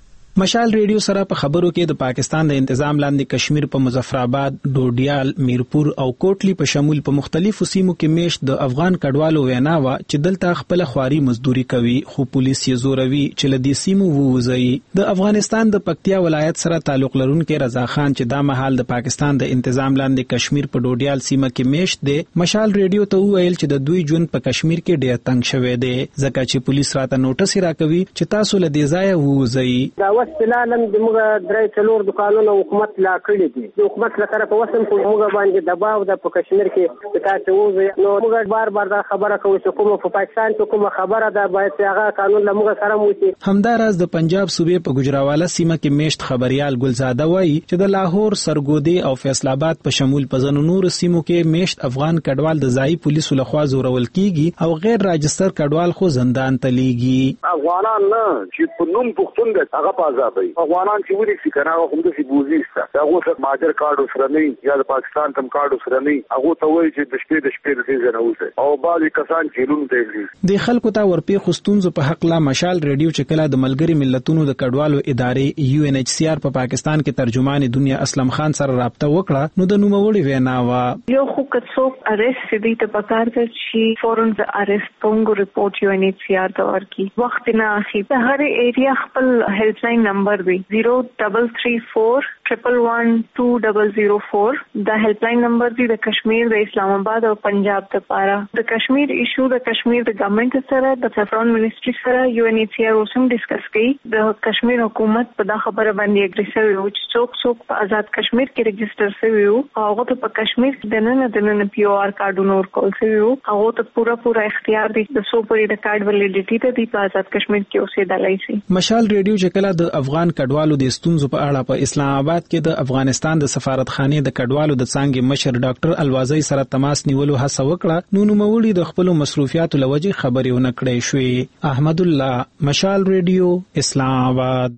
مشال ریډیو سره په خبرو کې د پاکستان د انتظام لاندې کشمیر په مظفر آباد، ډوډیال، میرپور او کوټلی په شمول په مختلفو سیمو کې میشت د افغان کډوالو وینا وا چې دلته خپل خواري مزدوري کوي خو پولیس یې زوروي چې لدی سیمو ووزي. د افغانستان د پکتیا ولایت سره تعلق لرونکي رضا خان چې دا مهال د پاکستان د انتظام لاندې کشمیر په ډوډیال سیمه کې میشت دی، مشال ریډیو ته وویل چې د دوی ژوند په کشمیر کې ډېر تنګ شوی دی ځکه چې پولیس راته نوټس راکوي چې تاسو لدی ځای ووزي. استلالم د موږ درې څلور دکانونو حکومت لا کړی دي. د حکومت له طرفه وسم په موږ باندې دباو د په کشمیر کې چې تاسو وځي نو موږ بار بار دا خبره کوو چې کومه په پاکستان کې کومه خبره ده باید هغه قانون له موږ سره موسی. همداراز د پنجاب صوبې په ګجراواله سیمه کې میشت خبريال ګلزاده وایي چې د لاهور، سرګودي او فیصل آباد په شمول په ځینو نور سیمو کې میشت افغان کډوال د ځای پولیسو لخوا زورول کیږي او غیر راجستر کډوال خو زندان ته لیږي. افغانان نه چې په نوم پښتون د هغه په عذاب وي. افغانان چې ودی چې کنه هغه هم د بوزي سره هغه سره ماجر کارت سره نه یا د پاکستان تم کارت سره نه هغه ته وایي چې د شپې د شپې د ځای نه اوسه او بعضی کسان چې لون ته دي. د خلکو ته ورپی خستونزو په حق لا مشال ریډیو چې کله د ملګری ملتونو د کډوالو ادارې یو ان ایچ سی آر په پاکستان کې ترجمان دنیا اسلم خان سره رابطه وکړه نو د نوموړي وینا وا یو خو کڅوک اریسټ دي ته پکار ته چې فورن د اریسټ پونګو ریپورت یو ان ایچ سی آر ته ورکی وخت نه اخی په هر ایریا خپل هیلپ لاین نمبر دی zero double three four triple one two double zero four دا هیلپ لاین نمبر دی د کشمیر د اسلام آباد او پنجاب ته پاره د کشمیر ایشو د کشمیر د ګورنمنت سره د سفرون منیسټری سره یو ان ایچ سی آر اوسم ډیسکس کړي د کشمیر حکومت په دا خبره باندې اګریسیو یو چې څوک څوک په آزاد کشمیر کې رجسٹر شوی وو هغه ته په کشمیر کې د نن د نن پی او آر کارډونو ورکول شوی وو هغه ته پورا پورا اختیار دی د سو پرې د کارډ ولیډیټی ته دی په آزاد کشمیر کې اوسېدلای شي. مشال ریډیو چې کله د افغان کډوالو د ستونزو په اړه په اسلام آباد کې د افغانستان د سفارتخانه د کډوالو د څنګه مشر ډاکټر الوازی سره تماس نیولو هڅه وکړه نو نوموړي د خپل مصروفیاتو لوجه خبرې ونه کړې شوې. احمد الله، مشال ریډیو، اسلام آباد.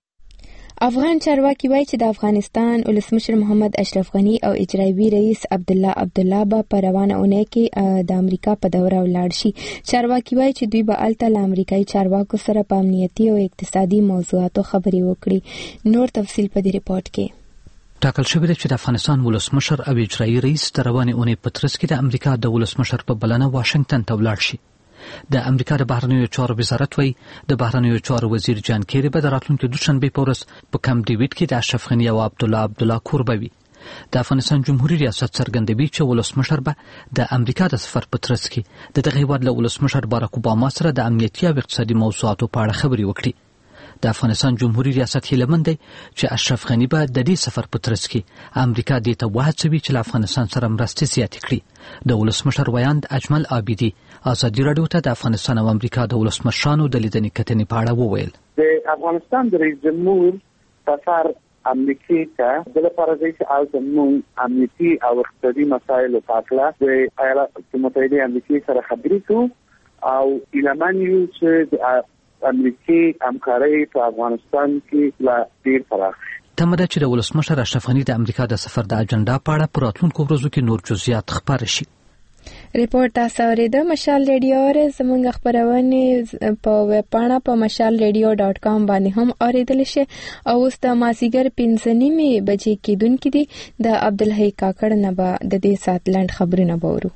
افغان چارواکي وایي چې د افغانستان ولسمشر محمد اشرف غنی او اجرایي رئیس عبد الله عبد الله به په روانه اونۍ کې د امریکا په دوره ولاړ شي. چارواکي وایي چې دوی به الته له امریکایي چارواکو سره په امنیتي او اقتصادي موضوعاتو خبرې وکړي. نور تفصیل په دې ریپورت کې ټاکل شوی دی چې د افغانستان ولسمشر او اجرایي رئیس د روانه اونۍ په ترڅ کې د امریکا د ولسمشر په بلنه واشنگټن ته ولاړ شي. د امریکا د بهرنیو چارو وزارت وایي د بهرنیو چارو وزیر جان کیری به د راتلونکي دوشنبه په ورځ په کم ډیویډ کې د اشرف غنی او عبد الله عبد الله کور به وي. د افغانستان جمهوریت ریاست څرګندوي چې ولسمشر به د امریکا د سفر په ترڅ کې د دغه هیواد له ولسمشر باراک اوباما سره د امنیتي او اقتصادي موضوعاتو په اړه خبرې وکړي. د افغانستان جمهوریت ریاست هیله مند دی چې اشرف غنی به د دې سفر په ترڅ کې امریکا دې ته وهڅوي چې له افغانستان سره مرستې زیاتې کړي. د ولسمشر ویاند اجمل عابدي ازادي راډیو ته د افغانستان او امریکا د ولسمشرانو د لیدنې کتنې په اړه وویل. د افغانستان د رئیس جمهور سفر امریکای ته د لپاره چې او زموږ امنیتي او اقتصادي مسایل په اړه د ایالات متحده امریکای سره خبرې کوو او ایلمان یو چې د امریکای همکاري په افغانستان کې لا ډیر پراخ. تمه ده چې د ولسمشر اشرف غنی د امریکا د سفر د اجنډا په اړه په راتلونکو ورځو کې نور جزئیات خبر شي. ریپورت تاسو اوریدل مشال ریډیو او زموږ خبرونه په ویب پاڼه په مشال ریډیو ډاټ کام باندې هم اوریدل شي او اوس د مازیګر پنځه نیمې بجې کېدونکې دي. د عبدالحی کاکړ نه به د دې سات لنډ خبرونه بورو.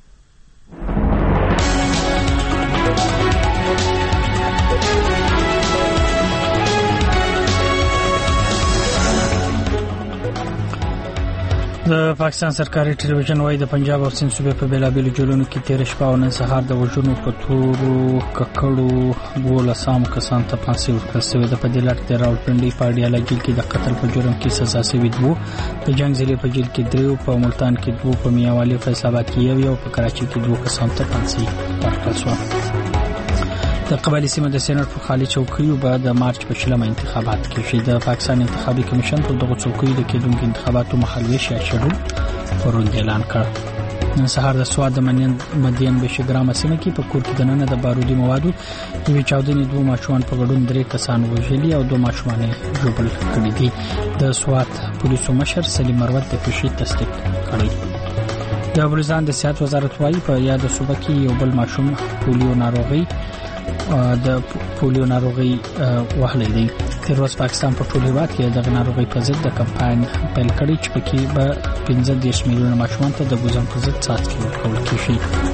د پاکستان سرکاري ټلویزیون وايي د پنجاب او سند صوبې په بیلابېلو جولونو کې تیر شپه او نن سهار د وژنو په تورو ککړو دولسام کسان ته پانسي ورکړل شوې ده. په دې لړ کې د راولپنډۍ په اډیاله جیل کې د قتل په جرم کې سزا شوي دوه، په جنګ ضلع په جیل کې دریو، په ملتان کې دوه، په میاوالی فیصل آباد کې یو یو، په کراچۍ کې دوه کسان ته پانسي ورکړل شوه. د قبایلی سیمه د سېنات په خالي چوکیو به د مارچ په شلمه انتخابات کې شي. د پاکستان انتخابي کمیشن په دغه چوکیو د کېدونکو انتخاباتو مخالفت شډول پرون اعلان کړ. نن سهار د سواد د مدین بشګرام سیمه کې په کور کې د نن د بارودي موادو یوې چاودنې دوه ماشومان په ګډون درې کسان وژلي او دوه ماشومان ژوبل کړي دي. د سواد پولیسو مشر سلیم مروت د پیښې تصدیق کړی. د بلوچستان د صحت وزارت وايي په یاد صوبه کې یو بل ماشوم پولیو ناروغي د پولیو ناروغي وهلې دي. تر اوسه پاکستان په ټول هیواد کې د ناروغي په ضد د کمپاین پیل کړی چې پکې به پنځه دېرش میلیونه ماشومان ته د ګوزم په ضد څاڅکي ورکول کېږي.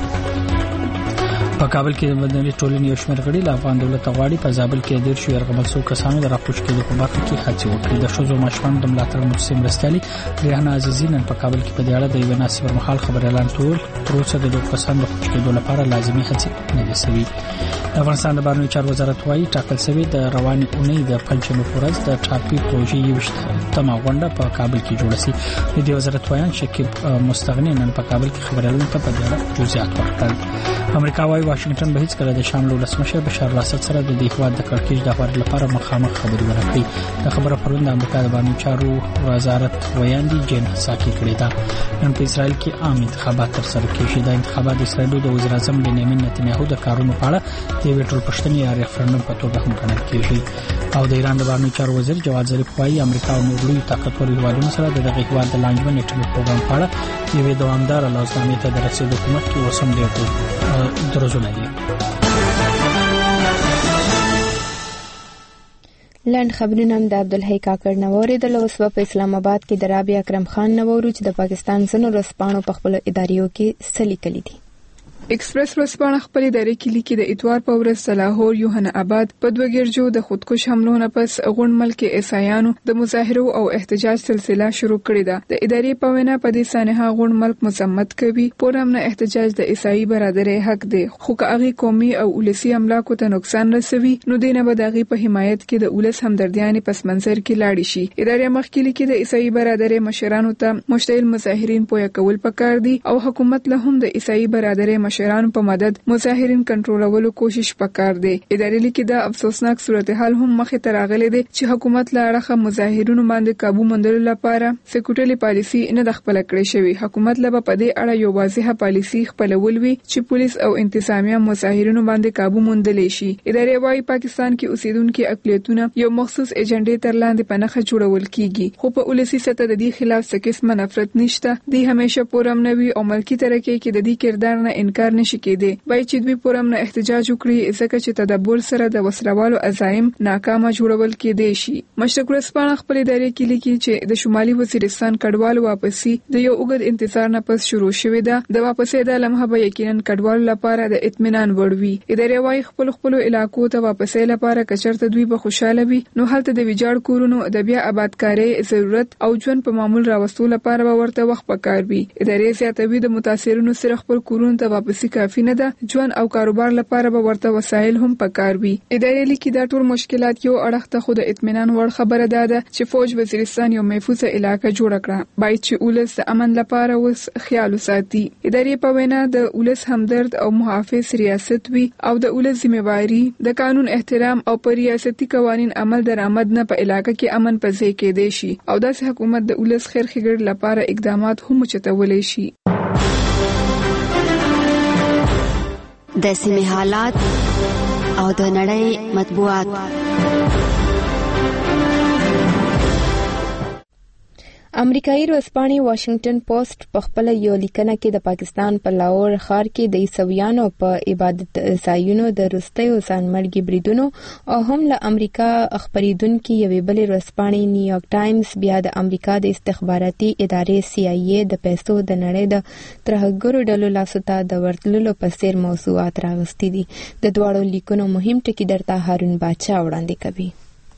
په کابل کې د مدني ټولنې یو شمېر غړي له افغان دولت غواړي په زابل کې د دېرشو یرغمل شوو کسانو د راپورچ کېدو په برخه کې هڅې وکړي. د ښځو ماشومانو د ملاتړ مرستې مرستیالي ریحانه عزیزي نن په کابل کې په دې اړه د یوې ناستې پر مهال خبر اعلان کړ. تر اوسه د دغو کسانو د راپورچ کېدو لپاره لازمي هڅې نه دي شوي. د افغانستان د بهرنیو چارو وزارت وايي ټاکل شوې د روانې اونۍ د پنځمې په ورځ د ټاپي پروژې یویشتمه غونډه په کابل کې جوړه شي. د دې وزارت وایي شکیب مستغني نن په کابل کې خبرونه ته په دې اړه جزئیات ورکړل. امریکا وايي واشنگټن به هیڅ کله د شام له ولسمشر بشار الاسد سره د دې هیواد د کړکېچ د هواري لپاره مخامخ خبرې ونه کړي. د خبره پرون د امریکا د بهرنیو چارو وزارت ویاندي جین ساکي کړې ده. نن په اسرائیل کې عام انتخابات ترسره کیږي. د انتخابات د اسرائیل د وزیر اعظم بنیامین نتنیاهو د کارونو په اړه د یوې ټولپوښتنې یا ریفرنډم په توګه هم ګڼل کیږي. او د ایران د بهرنیو چارو وزیر جواد ظریف وايي امریکا او نور لوی طاقتور هیوادونو سره د دغه هیواد د لانجمن اټومي پروګرام په اړه یوې دوامداره لاسنامې ته د رسېدو په مخ کې اوس هم ډېر درزونه دي. لنډ خبرونه هم د عبدالحی کاکړ نه واورېدل. اوس په اسلام آباد کې د رابعه اکرم خان نه وورو چې د پاکستان ځینو ورځپاڼو په خپلو اداریو کې څه لیکلي دي. ایکسپریس ورځپاڼه خپل ادارې کې لیکي د اتوار په ورځ د لاهور یوهنا آباد په دوه ګرجو د خودکش حملو نه پس غونډ ملک عیسایانو د مظاهرو او احتجاج سلسله شروع کړې ده. د ادارې په وینا په دې سانحه غونډ ملک مذمت کوي پورم نه احتجاج د عیسائی برادرۍ حق دی خو که هغه قومي او ولسی املاکو ته نقصان رسوي نو دینه به دغه په حمایت کې د ولس همدردیانه پس منظر کې لاړ شي. ادارې مخکې لیکي د عیسائی برادرۍ مشرانو ته مشتعل مظاهرین پوهه کول پکار دي او حکومت له هم د عیسائی برادرۍ مشرانو په مدد مظاهرین کنټرولولو کوشش وکړ دی. ادارې لیکي دا افسوسناک صورتحال هم مخې ته راغلی دی چې حکومت له اړخه مظاهرینو باندې قابو موندلو لپاره سکیورټي پالیسي نه د خپل کړې شوی. حکومت له په دې اړه یو واضحه پالیسي خپلول وی چې پولیس او انتظامیه مظاهرینو باندې قابو موندلې شي. ادارې وايي پاکستان کې اوسیدونکو اقلیتونه یو مخصوص ایجنډې تر لاندې په نخښه جوړول کیږي خو په ولسی سطح د دې خلاف څه قسمه نفرت نشته. دی همیشه پورم نوي او ملکی ترکه کې د دې کردار نه انکار کار نشي کېدی. وایي چې دوی پوره نه احتجاج وکړي ځکه چې تدبر سره د وسلوالو عزایم ناکامه جوړول کېدی شي. مشرق ورځپاڼه خپل ادارې کې لیکي چې د شمالي وزیرستان کډوالو واپسی د یو اوږد انتظار نه پس شروع شوې ده. د واپسې د لمحه به یقینا کډوالو لپاره د اطمینان وړ وي. ادارې وايي خپل خپل علاقو ته واپسې لپاره کچرته دوی به خوشاله وي نو هلته د ویجاړ کورونو د بیا آبادکاري ضرورت او ژوند په معمول راوستو لپاره به ورته وخت پکار وي. ادارې زیاتوي د متاثرینو سره خپل کورونو ته واپسی کافي نه ده، ژوند او کاروبار لپاره به ورته وسایل هم پکار وي. ادارې لیکي دا ټول مشکلات یو اړخ ته خو د اطمینان وړ خبره ده چې فوج وزیرستان یو محفوظه علاقه جوړ کړه. باید چې ولس د امن لپاره وس خیال وساتي. ادارې په وینا د ولس همدرد او محافظ ریاست وي او د ولس ذمہواری د قانون احترام او پر ریاستي قوانین عمل درآمد نه په علاقه کې امن پځې کېدی شي او داسې حکومت د ولس خیر ښېګړې لپاره اقدامات هم چتولی شي. د سیمې حالات او د نړۍ مطبوعات. امریکایي ورځپاڼې واشنگټن پوسټ په خپل یو لیکنه کې د پاکستان په لاهور ښار کې د عیسویانو په عبادت ځایونو د وروستیو ځانمرګي بریدونو او هم له امریکا خپریدونکي یوې بلې ورځپاڼې نیویارک ټایمز بیا د امریکا د استخباراتي ادارې سی آی ای د پیسو د نړۍ د ترهګرو ډلو لاسو ته د ورتللو په څیر موضوعات راغستي دي. د دواړو لیکنو مهم ټکي درته هارون باچا وړاندې کوي.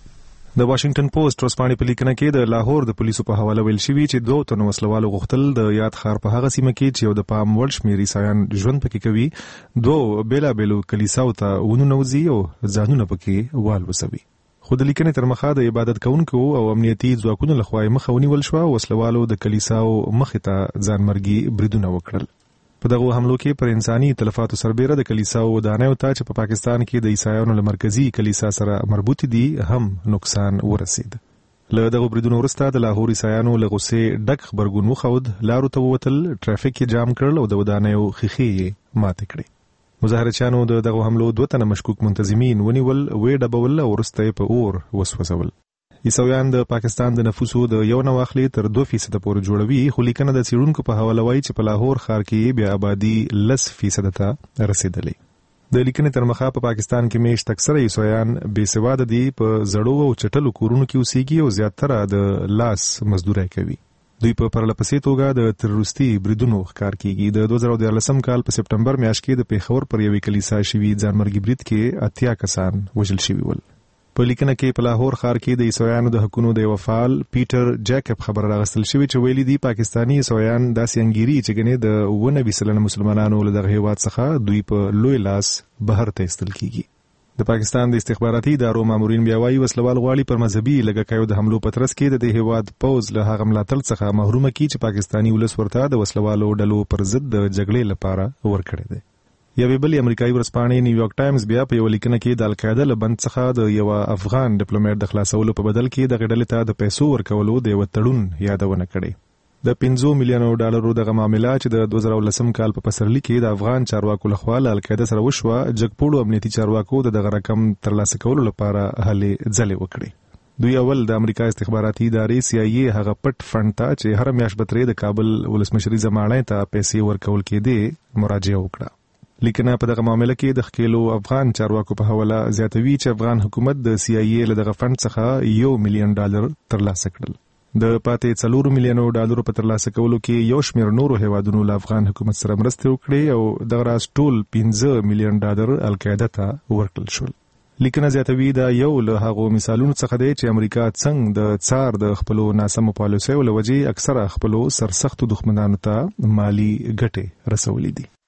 د واشنگټن پوسټ ورځپاڼې په لیکنه کې د لاهور د پولیسو په حواله ویل شوي چې دوه تنو وسلوالو غوښتل د یاد ښار په هغه سیمه کې چې یو د پام وړ شمېر عیسایان ژوند پکې کوي دوه بېلابېلو کلیساو ته وننوځي او ځانونه پکې والوسوي. خو د لیکنې تر مخه د عبادت کوونکو او امنیتي ځواکونو لخوا مخه ونیول شوه او وسلوالو د کلیساو مخې ته ځانمرګي بریدونه وکړل. په دغه حملو کې پر انساني تلفاتو سربېره د کلیساو ودانیو ته چې په پا پاکستان کې د عیسایانو له مرکزي کلیسا سره مربوط دي هم نقصان ورسید. له دغه بریدونو وروسته د لاهور عیسایانو له غصې ډک غبرګون وښود، لارو ته ووتل، ټرافیک یې جام کړل او د ودانیو ښیښې یې ماتې کړې. مظاهرچیانو د دغه حملو دوه تنه مشکوک منتظمین ونیول، ویې ډبول او وروسته یې په اور وسوځول. عیسویان د پاکستان د نفوسو د یو نه واخلي تر دوه فیصده پورې جوړوي، خو لیکنه د څېړونکو په حواله وایي چې په لاهور ښار کې بیا آبادي لس فیصده ته رسېدلې. د لیکنې تر مخه په پاکستان کې میشت اکثره عیسویان بې سواده دي، په زړو او چټلو کورونو کې اوسېږي او زیاتره د لاس مزدورۍ کوي. دوی په پرلپسې توګه د تروریستي بریدونو ښکار کیږي. د دوه زره دیارلسم کال په سپټمبر میاشت کې د پیښور پر یوې کلیسا شوي ځانمرګي برید کې اتیا کسان وژل شوي ول. په لیکنه کې په لاهور ښار کې د عیسویانو د حقونو د یو فعال پیټر جیکب خبر راغستل شوی چې ویلي دي پاکستانی عیسویان داسې انګیري چې ګنې د اووه نوي سلنه مسلمانانو له دغه هیواد څخه دوی په لوی لاس بهر ته ایستل کیږي. د پاکستان د استخباراتي ادارو مامورین بیا وایي وسلوال غواړي پر مذهبي لږکیو د حملو په ترڅ کې د دې هیواد پوځ له هغه ملاتړ څخه محرومه کړي چې پاکستانی ولس ورته د وسلوالو ډلو پر ضد د جګړې لپاره ورکړی دی. یوې بلې امریکایي ورځپاڼې نیویارک ټایمز بیا په یوه لیکنه کې د القاعده له بند څخه د یوه افغان ډیپلوماټ د خلاصولو په بدل کې دغې ډلې ته د پیسو ورکولو د یوه تړون یادونه کړې. د پنځو میلیونو ډالرو دغه معامله چې د دوه زره لسم کال په پسرلي کې د افغان چارواکو لخوا له القاعده سره وشوه، جګپوړو امنیتي چارواکو د دغه رقم ترلاسه کولو لپاره هلې ځلې وکړې. دوی اول د امریکا استخباراتي ادارې سی آی ای هغه پټ فنډ ته چې هر میاشت به ترې د کابل ولسمشري زمانې ته پیسې ورکول کېدې مراجعه وکړه. لیکنه په دغه معامله کې د ښکېلو افغان چارواکو په حواله زیاتوي چې افغان حکومت د سی آی ای له دغه فنډ څخه یو میلیون ډالر ترلاسه کړل. د پاتې څلورو میلیونو ډالرو په ترلاسه کولو کې یو شمېر نورو هیوادونو له افغان حکومت سره مرستې وکړې او دغه راز ټول پنځه میلیون ډالر القاعده ته ورکړل شول. لیکنه زیاتوي دا یو له هغو مثالونو څخه دی چې امریکا څنګه د څار د خپلو ناسمو پالیسیو له وجې اکثره خپلو سرسختو دښمنانو ته مالی ګټې رسولې دي.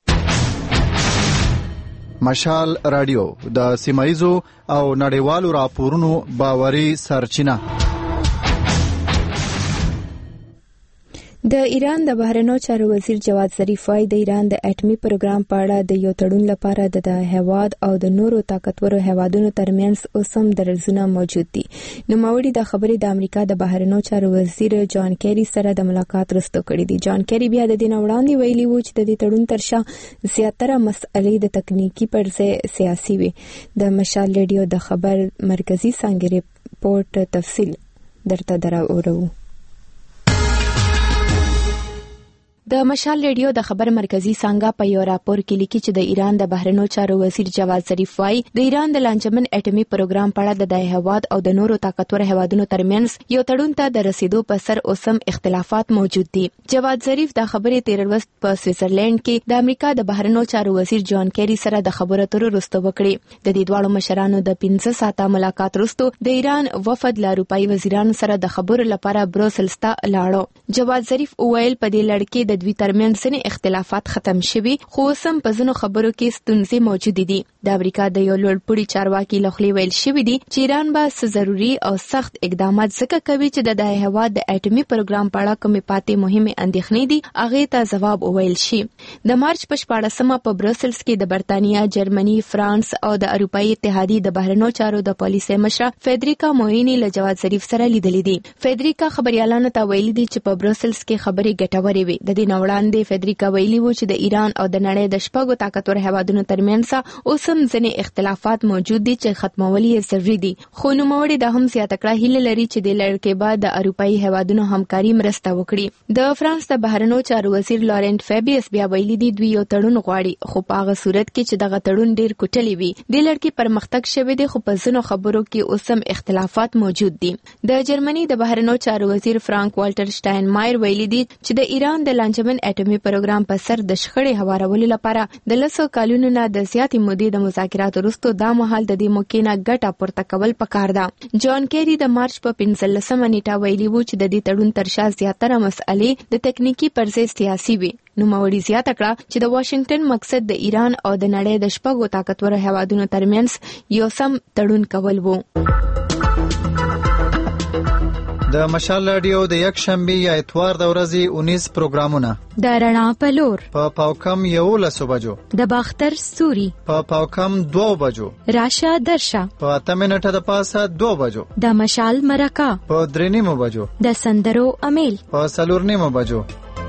مشال رادیو د سیمایزو او نړیوالو راپورونو باوري سرچینه. د ایران د بهرنیو چارو وزیر جواد ظریف وايي د ایران د اټومي پروګرام په اړه د یو تړون لپاره د هیواد او د نورو طاقتورو هیوادونو ترمنځ اوس هم درزونه موجود دي. نوموړي د خبرې د امریکا د بهرنیو چارو وزیر جان کیری سره د ملاقات وروسته کړې دي. جان کیری بیا د دې نه وړاندې ویلي وو چې د دې تړون تر شا زیاتره مسئلې د تکنیکی پر ځای سیاسي وي. د مشال ریډیو د خبر مرکزی څانګې ریپورت تفصیل درته دراوړو. د مشال ریډیو د خبر مرکزی څنګه په یو راپور کې لیکي چې د ایران د بهرنیو چارو وزیر جواد ظریف وايي د ایران د لانجمن اټومي پروګرام په اړه د دای هواد او د نورو طاقتور هوادونو ترمنځ یو تړون ته د رسیدو په سر اوسم اختلافات موجود دي. جواد ظریف د خبرې تیر ورځ په سویټزرلند کې د امریکا د بهرنیو چارو وزیر جان کیری سره د خبرو اترو وروسته وکړي. د دې دواړو مشرانو د پنځه ساعته ملاقات وروسته د ایران وفد له اروپایي وزیرانو سره د خبرو لپاره بروسلز ته لاړو. جواد ظریف وویل په دې لړ کې د دوی ترمنځ ځینې اختلافات ختم شوي خو سم په ځینو خبرو کې ستونزې موجودې دي. د امریکا د یو لوړپوړي چارواکي له خولې ویل شوي دي چې ایران به څه ضروري او سخت اقدامات ځکه کوي چې د دای هواد د اټومي پروګرام په اړه کومې پاتې مهمې اندېښنې دي هغې ته ځواب وویل شي. د مارچ په شپاړسمه په بروسلز کې د برتانیا، جرمني، فرانس او د اروپایي اتحادیې د بهرنیو چارو د پالیسۍ مشره فیدریکا موینی له جواد ظریف سره لیدلې دي. فیدریکا خبريالانو ته ویلي دي چې په بروسلز کې خبرې ګټورې وي. د دې وړاندې فیدریکا ویلي و چې د ایران او د نړۍ د شپږو طاقتور هوادونو ترمنځ اوس هم ځینې اختلافات موجود دي چې ختمول یې ضروري دي. خو نوموړي د هم زیاته کړه هیله لري چې د لړ کې بعد د اروپایي هوادونو همکاري مرسته وکړي. د فرانس د بهرنیو چارو وزیر لورنت فیبیس بیا ویلي دي دوی یو تړون غواړي خو په هغه صورت کې چې دغه تړون ډیر کوټلی وي. د لړ کې پرمختګ شوی دی خو په ځینو خبرو کې اوس هم اختلافات موجود دي. د جرمني د بهرنیو چارو وزیر فرانک والټر شټاینمایر ویلي دي چې د ایران د لانجمن اټومي پروګرام په سر د شخړې هوارولو لپاره د لسو کلونو نه د زیاتې مودې د مذاکراتو وروسته دا مهال د دې موقع نه ګټه پورته کول پکار ده. جان کیری د مارچ په پنځلسمه نیټه ویلي و چې د دې تړون تر شا زیاتره مسئلې د تکنیکی پرځای سیاسي وي. نوموړي زیاته کړه چې د واشنگټن مقصد د ایران او د نړۍ د شپږو طاقتور هوادونو ترمنځ یو سم تړون کول وو. د مشال رادیو د یک شنبه یا اتوار د ورځې اونیز پروګرامونه د رڼا په لور په پاوکم یولس بجو، د باختر ستوري په پاوکم دو بجو، راشه درشه په اته منټه د پاسه دو بجو، د مشال مرکه په درې نیمو بجو، د سندرو امیل په څلور نیمو بجو.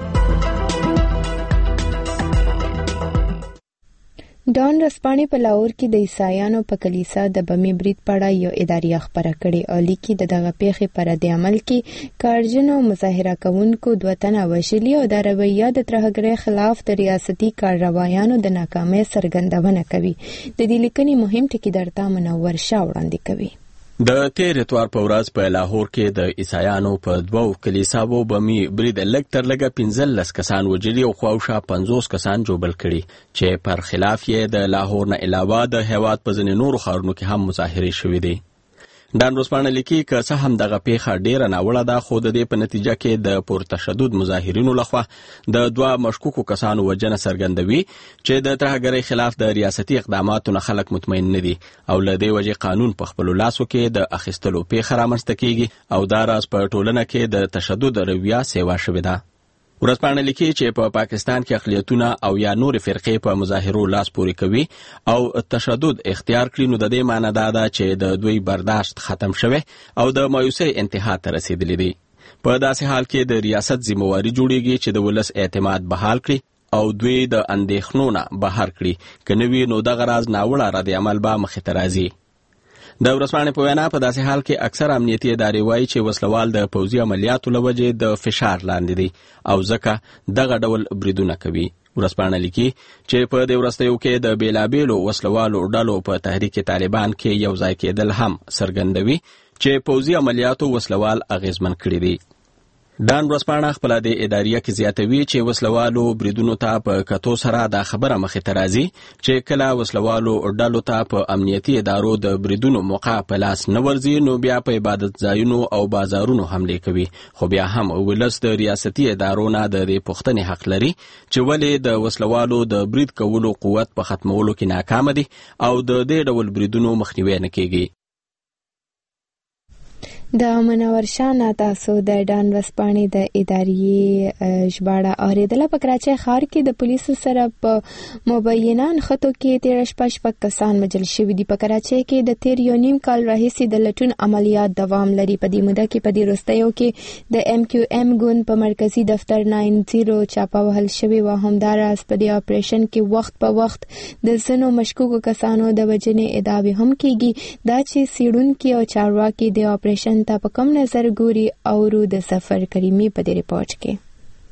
ډان رسپانې په لاهور کې د عیسایانو په کلیسا د بمي برید په اړه یو اداریه خبره کړې او لیکي د دغه پیښې پر رد عمل کې کارجنو مظاهره کوونکو دوه تنه وژلي او د رویه د ترهګرۍ خلاف د ریاستي کاروایانو د ناکامۍ څرګندونه کوي. د دې لیکنې مهم ټکي درته منور شاه وړاندې کوي. د تیر اتوار په ورځ په لاهور کې د عیسایانو په دوو کلیساو بمي برید لږ تر لږه پنځلس کسان وژلي او خواوشا پنځوس کسان جوبل کړي چې پر خلاف یې د لاهور نه علاوه د هیواد په ځینې نورو ښارونو کې هم مظاهرې شوې دي. ډان روسپانه لیکي که څه هم دغه پیښه ډیره ناوړه ده خو د دې په نتیجه کې د پرتشدد مظاهرینو لخوا د دوه مشکوکو کسانو وژنه څرګندوي چې د ترهګرۍ خلاف د ریاستي اقداماتو نه خلک مطمئن نه دي او له دې وجې قانون په خپلو لاسو کې د اخیستلو پیښه رامنځته کیږي او دا راز په ټولنه کې د تشدد رویه سیوا شوې ده. ورځپاڼه لیکي چې په پا پاکستان کې اقلیتونه او یا نور فرقې په مظاهرو لاس پورې کوي او تشدد اختیار کړي نو د دې معنی دا ده چې د دوی برداشت ختم شوی او د مایوسۍ انتها ته رسیدلی دی. په داسې حال کې د ریاست ذمہواری جوړیږي چې د ولس اعتماد بحال کړي او دوی د اندېښنو نه بهر کړي که نه وي نو دغه راز ناوړه رد عمل به مخې ته راځي. د ورځپاڼې په وینا په داسې حال کې اکثر امنیتي ادارې وایي چې وسلوال د پوځي عملیاتو له وجې د فشار لاندې دي او ځکه دغه ډول بریدونه کوي. ورځپاڼه لیکي چې په دې وروستیو کې د بیلابیلو وسلوالو ډلو په تحریک طالبان کې یو ځای کېدل هم څرګندوي چې پوځي عملیاتو وسلوال اغیزمن کړي دي. ډان ورځپاڼه خپله د اداریه کې زیاتوي چې وسلوالو بریدونو ته په کتو سره دا خبره مخې ته راځي چې کله وسلوالو ډلو ته په امنیتي ادارو د بریدونو موقع په لاس نه ورځي نو بیا په عبادت ځایونو او بازارونو حملې کوي خو بیا هم ولس د ریاستي ادارو نه د دې پوښتنې حق لري چې ولې د وسلوالو د برید کولو قوت په ختمولو کې ناکام دي او د دې ډول بریدونو مخنیوی نه کیږي. د منور شاه نه تاسو د ډان ورځپاڼې د ادارې ژباړه اورېدله. په کراچۍ ښار کې د پولیسو سره په مبینه نښتو کې تېره شپه شپږ کسان وژل شوي دي. په کراچۍ کې د تېر یو نیم کال راهیسې د لټون عملیات دوام لري. په دې موده کې په دې وروستیو کې د ایم کیو ایم ګوند په مرکزي دفتر ناین زیرو چاپه وهل شوي و. همداراز په دې اپریشن کې وخت په وخت د ځینو مشکوکو کسانو د وژنې ادعاوې هم کېږي. دا چې څېړونکي او چارواکي د اپریشن ته په کوم نظر ګوري او رو د سفر کریمي په دې ریپورت کې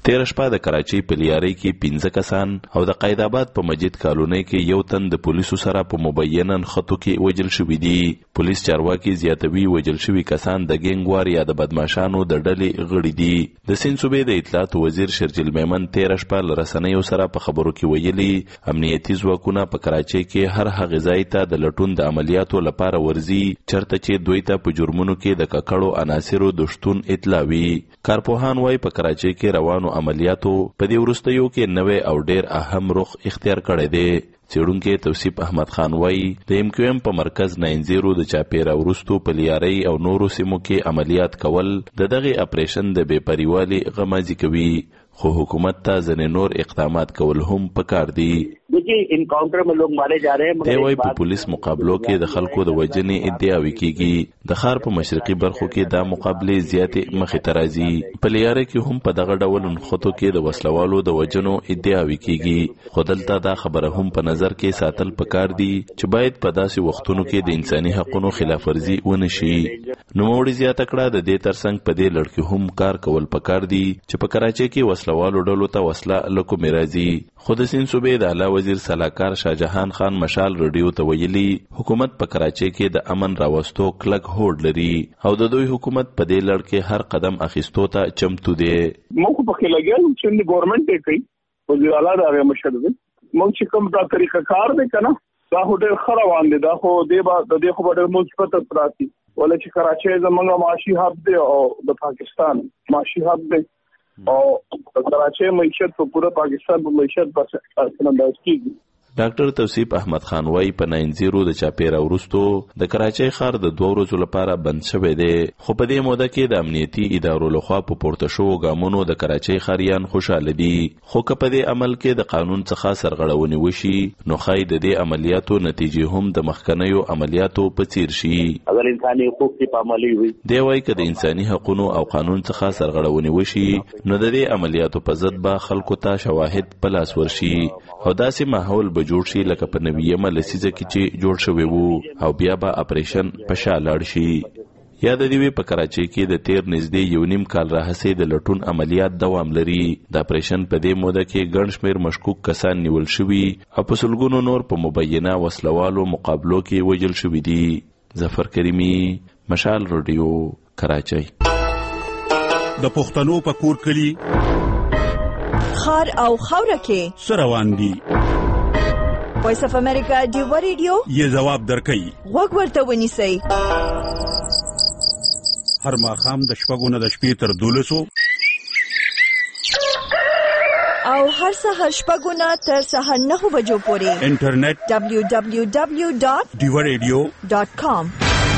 تیر شپه د کراچۍ په لیارۍ کې پنځه کسان او د قید آباد په مسجد کالونۍ کې یو تن د پولیسو سره په مبینن خطو کې وجل شوي دي. پولیس چارواکي زیاتوي وجل شوي کسان د ګینګ وار یا د بدمعشانو د ډلې غړي دي. د سیند صوبې د اطلاعات وزیر شرجیل میمن تیر شپه له رسنیو سره په خبرو کې ویلي امنیتي ځواکونه په کراچۍ کې هر هغه ځای ته د لټون د عملیاتو لپاره ورځي چرته چې دوی ته په جرمونو کې د ککړو عناصرو د شتون اطلاع وي. کارپوهان وايي په کراچۍ کې روانو عملیاتو په دې وروستیو کې نوې او ډېر اهم رخ اختیار کړی دی. څېړونکی توصیف احمد خان وايي د ایم کیو ایم په مرکز ناین زیرو د چاپیره وروستو په لیارۍ او نورو سیمو کې عملیات کول د دغه اپریشن د بې پریوالي غمازي کوي، خو حکومت ته ځینې نور اقدامات کول هم پکار دي. देखिए इनकाउंटर में लोग मारे जा रहे हैं. دی وايي په پولیس مقابلو کې د خلکو د وجنې ادعاوي کیږي. د ښار په مشرقي برخو کې دا مقابله زیاتې مخې ته راځي. په لیاره کې هم په دغه ډول نښتو کې د وسلوالو د وجنو ادعاوي کیږي، خو دلته دا خبره هم په نظر کې ساتل پکار دي چې باید په داسې وختونو کې د انساني حقوقو خلاف ورزي ونه شي. نوموړي زیاته کړه د دې ترڅنګ په دې لړ کې هم کار کول پکار دي چې په کراچۍ کې وسلوالو ډلو ته وسله له کومې راځي. خو د سیند صوبې د اعلی وزیر سلاکار شاهجهان خان مشال رادیو ته ویلي حکومت په کراچۍ کې د امن راوستو کلک هوډ لري او د دوی حکومت په دې لړ کې هر قدم اخیستو ته چمتو دی. موږ په کې لګیاو چې د ګورنمنت یې کوي وزیر اعلی دا مشر دی. موږ چې کوم دا طریقه کار دی کنه دا هډر خروان دي، دا خو دې با د دې خو ډېر مثبت پراتی ولې چې کراچۍ زمونږ معاشي هب دی او د پاکستان معاشي هب دی او کراچۍ معیشت په پوره پاکستان په معیشت پر انداز کیږي. ډاکټر توصیف احمد خان وايي په ناین زیرو د چاپیره وروستو د کراچۍ ښار د دوه ورځو لپاره بند شوی دی، خو په دې موده کې د امنیتي ادارو لخوا په پورته شوو ګامونو د کراچۍ ښاریان خوشاله دي. خو که په دې عمل کې د قانون څخه سرغړونې وشي نو ښایي د دې عملیاتو نتیجې هم د مخکنیو عملیاتو په څیر شي. اگر انساني حقوق کې پاملرنه وي دی وايي که د انساني حقوقو او قانون څخه سرغړونې وشي نو د دې عملیاتو په ضد به خلکو ته شواهد په لاس ورشي او داسې ماحول به جوړ شي لکه په نویمه لسیزه کې چې جوړ شوی وو او بیا به اپریشن په شا لاړ شي. یا د دې په کراچۍ کې د تیر نږدې یو نیم کال راهیسې د لټون عملیات دوام لري. د اپریشن په دې موده کې ګڼ شمېر مشکوک کسان نیول شوي او په سلګونو نور په مبینه وسلوالو مقابلو کې وژل شوي دي. ظفر کریمي، مشال رادیو، کراچۍ. د پښتنو په کور کلی خار او خوره کې سروان دي. وایس اف امریکا ډیو ریډیو یې جواب درکړي. وګ ورته ونیسئ. هر ماښام د شپږو نه د شپې تر دولسو او هر سهار شپږو نه تر سهار نهو بجو پورې انټرنیټ دبلیو دبلیو دبلیو ډاٹ ډیو ریډیو ډاٹ کام.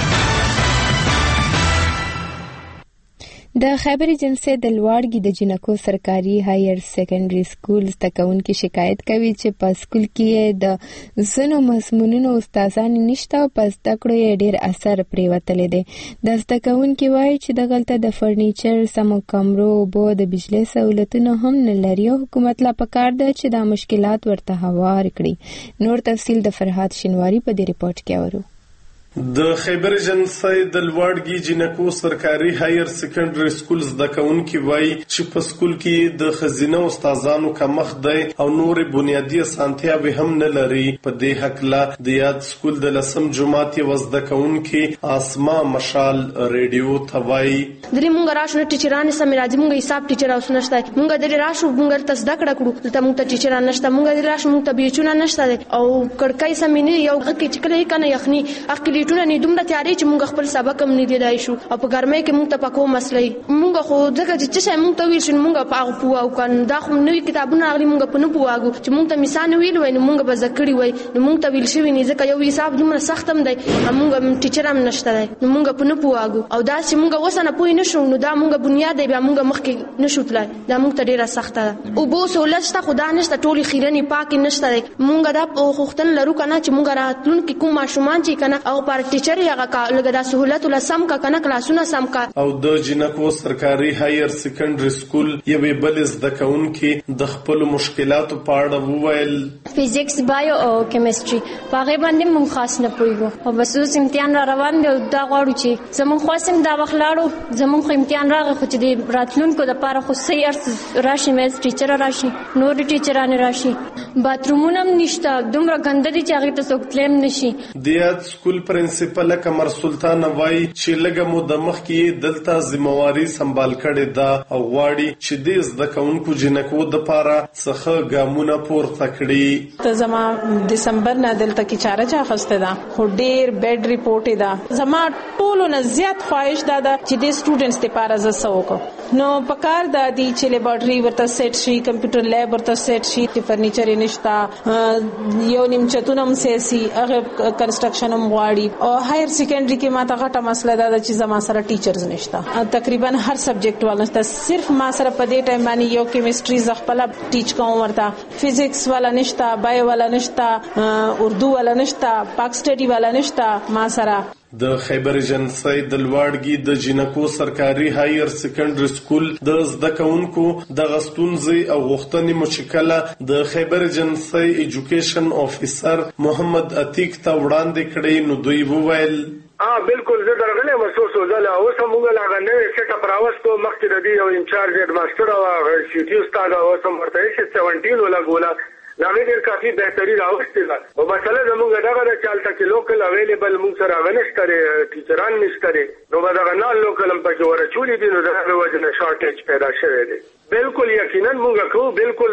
د خیبر ایجنسی د لوړګي د جنکو سرکاري هایر سیکنډري سکول زدهکوونکي شکایت کوي چې په سکول کې د ځینو مضمونونو استادان نشته او په زده کړو یې ډېر اثر پرېوتلی دی. د زدهکوونکي وایي چې دغلته د فرنیچر، سمو کمرو، اوبو، د بجلۍ سهولتونه هم نه لري او حکومت لا پکار ده چې دا مشکلات ورته هوار کړي. نور تفصیل د فرهاد شینواری په دې ریپورت کې اورو. د خیبر ایجنسی د لوړګي جنکو سرکاري هایر سیکنډري سکول زدهکوونکي وایي چې په سکول کې د ښځینه استادانو کمښت دی او نورې بنیادي اسانتیاوې هم نه لري. په دې هکله د یاد سکول د لسم جماعت یوه زدهکوونکي اسما مشال ریډیو ته وایي درې مونږ راشو نه ټیچران سمې راځي، مونږ حساب ټیچر اوس نشته، مونږ درې راشو مونږ ته زده کړه کړو، دلته مونږ ته ټیچران نشته، مونږ درې راشو مونږ ته بیچونه نشته او کړکۍ سمې نه یو غږ چې کله یې کنه یخني اخلي ټونه نه دومره تیاری چې مونږ خپل سبق هم نه دی دای شو او په ګرمۍ کې مونږ ته پکو مسلې مونږ خو ځکه چې څه مونږ ته ویل شو مونږ په هغه پوه او کان دا خو نوې کتابونه اغلی مونږ په نه پوهاګو چې مونږ ته مثال ویل وای نو مونږ به ذکرې وای نو مونږ ته ویل شوی نه ځکه یو حساب دومره سخت هم دی مونږ ټیچر هم نشته دی نو مونږ په نه پوهاګو او دا چې مونږ وسنه پوه نه شو نو دا مونږ بنیاد دی بیا مونږ مخکې نشو تلای دا مونږ ته ډیره سخته ده او بو سہولت شته خدا نشته ټولي خیرنی پاک نشته مونږ دا خوختن لرو کنه چې مونږ راتلون کې کوم ماشومان چې کنه او پر ټیچر هغه کا لګا د سہولت ول سم کا کنه کلاسونه سم کا. او د جنکو سرکاري هایر سیکنډري سکول یوې بل زده کوونکې د خپل مشکلاتو په اړه وویل. فزیکس بایو او کیمستري هغه باندې مونږ خاص نه پوهیږو او بس اوس امتحان را روان دی دا غواړو چې زمون خاصم دا وخلاړو زمون خو امتحان راغی خو چې د راتلونکو د پاره خو صحیح ارس راشي مېز ټیچر راشي نور ټیچرانه راشي باترومونه نشته دومره ګنده دي چې هغه ته څوک تلم نشي. د یاد سکول پرنسپل قمر سلطان وای چې لږه مو د مخ کې دلته ذمہواری سنبال کړي دا او غواړي چې د زده کوونکو جنکو د پاره څخه ګامونه پورته کړي. ته زما دسمبر نه دلته کې چاره چا خسته ده خو ډیر بیډ ریپورټ ده زما ټولو نه زیات خواهش ده چې د سټوډنټس لپاره ز سوکو نو پکار د دې چې لیبارټري ورته سیټ شي کمپیوټر لیب ورته سیټ شي چې فرنیچر نشتا یو نیم چتونم سیاسي هغه کنسټرکشن هم غواړي او هایر سیکنډري کې ماته غټه مسله ده چې زما سره ټیچرز نشتا تقریبا هر سبجیکټ والا نشتا صرف ما سره په دې ټایم باندې یو کیمستري ز خپل ټیچ کوم ورته فزیکس والا نشتا بایو والا نشتا اردو والا نشتا پاک سټډي والا نشتا ما سره. د خیبر ایجنسی د لوړګي د جنکو سرکاري هایر سیکنډري سکول د زده کوونکو د غستونځي او غوښتنې مشکله د خیبر ایجنسی ایجوکیشن افیسر محمد عتیق ته وړاندې کړي نو دوی وویل اه بالکل زه درغله محسوس وځله اوس موږ لا غنوي سیټ اپ راوستو مخکې د دې یو انچارج هډ ماستر او شيټي استاد اوس هم ورته سبعتر ولا ګولا دا ډېر کافي بهتري راوستي ده او مثلا زموږ دغه د چالتہ کې لوکل اویلیبل موږ سره غنښتره ټیچران نشته نو دا غنا لوکل هم پکې ورچولې دي نو دا د وجه نه شارټیج پیدا شوی دی. بالکل یقینا موږ کوو بالکل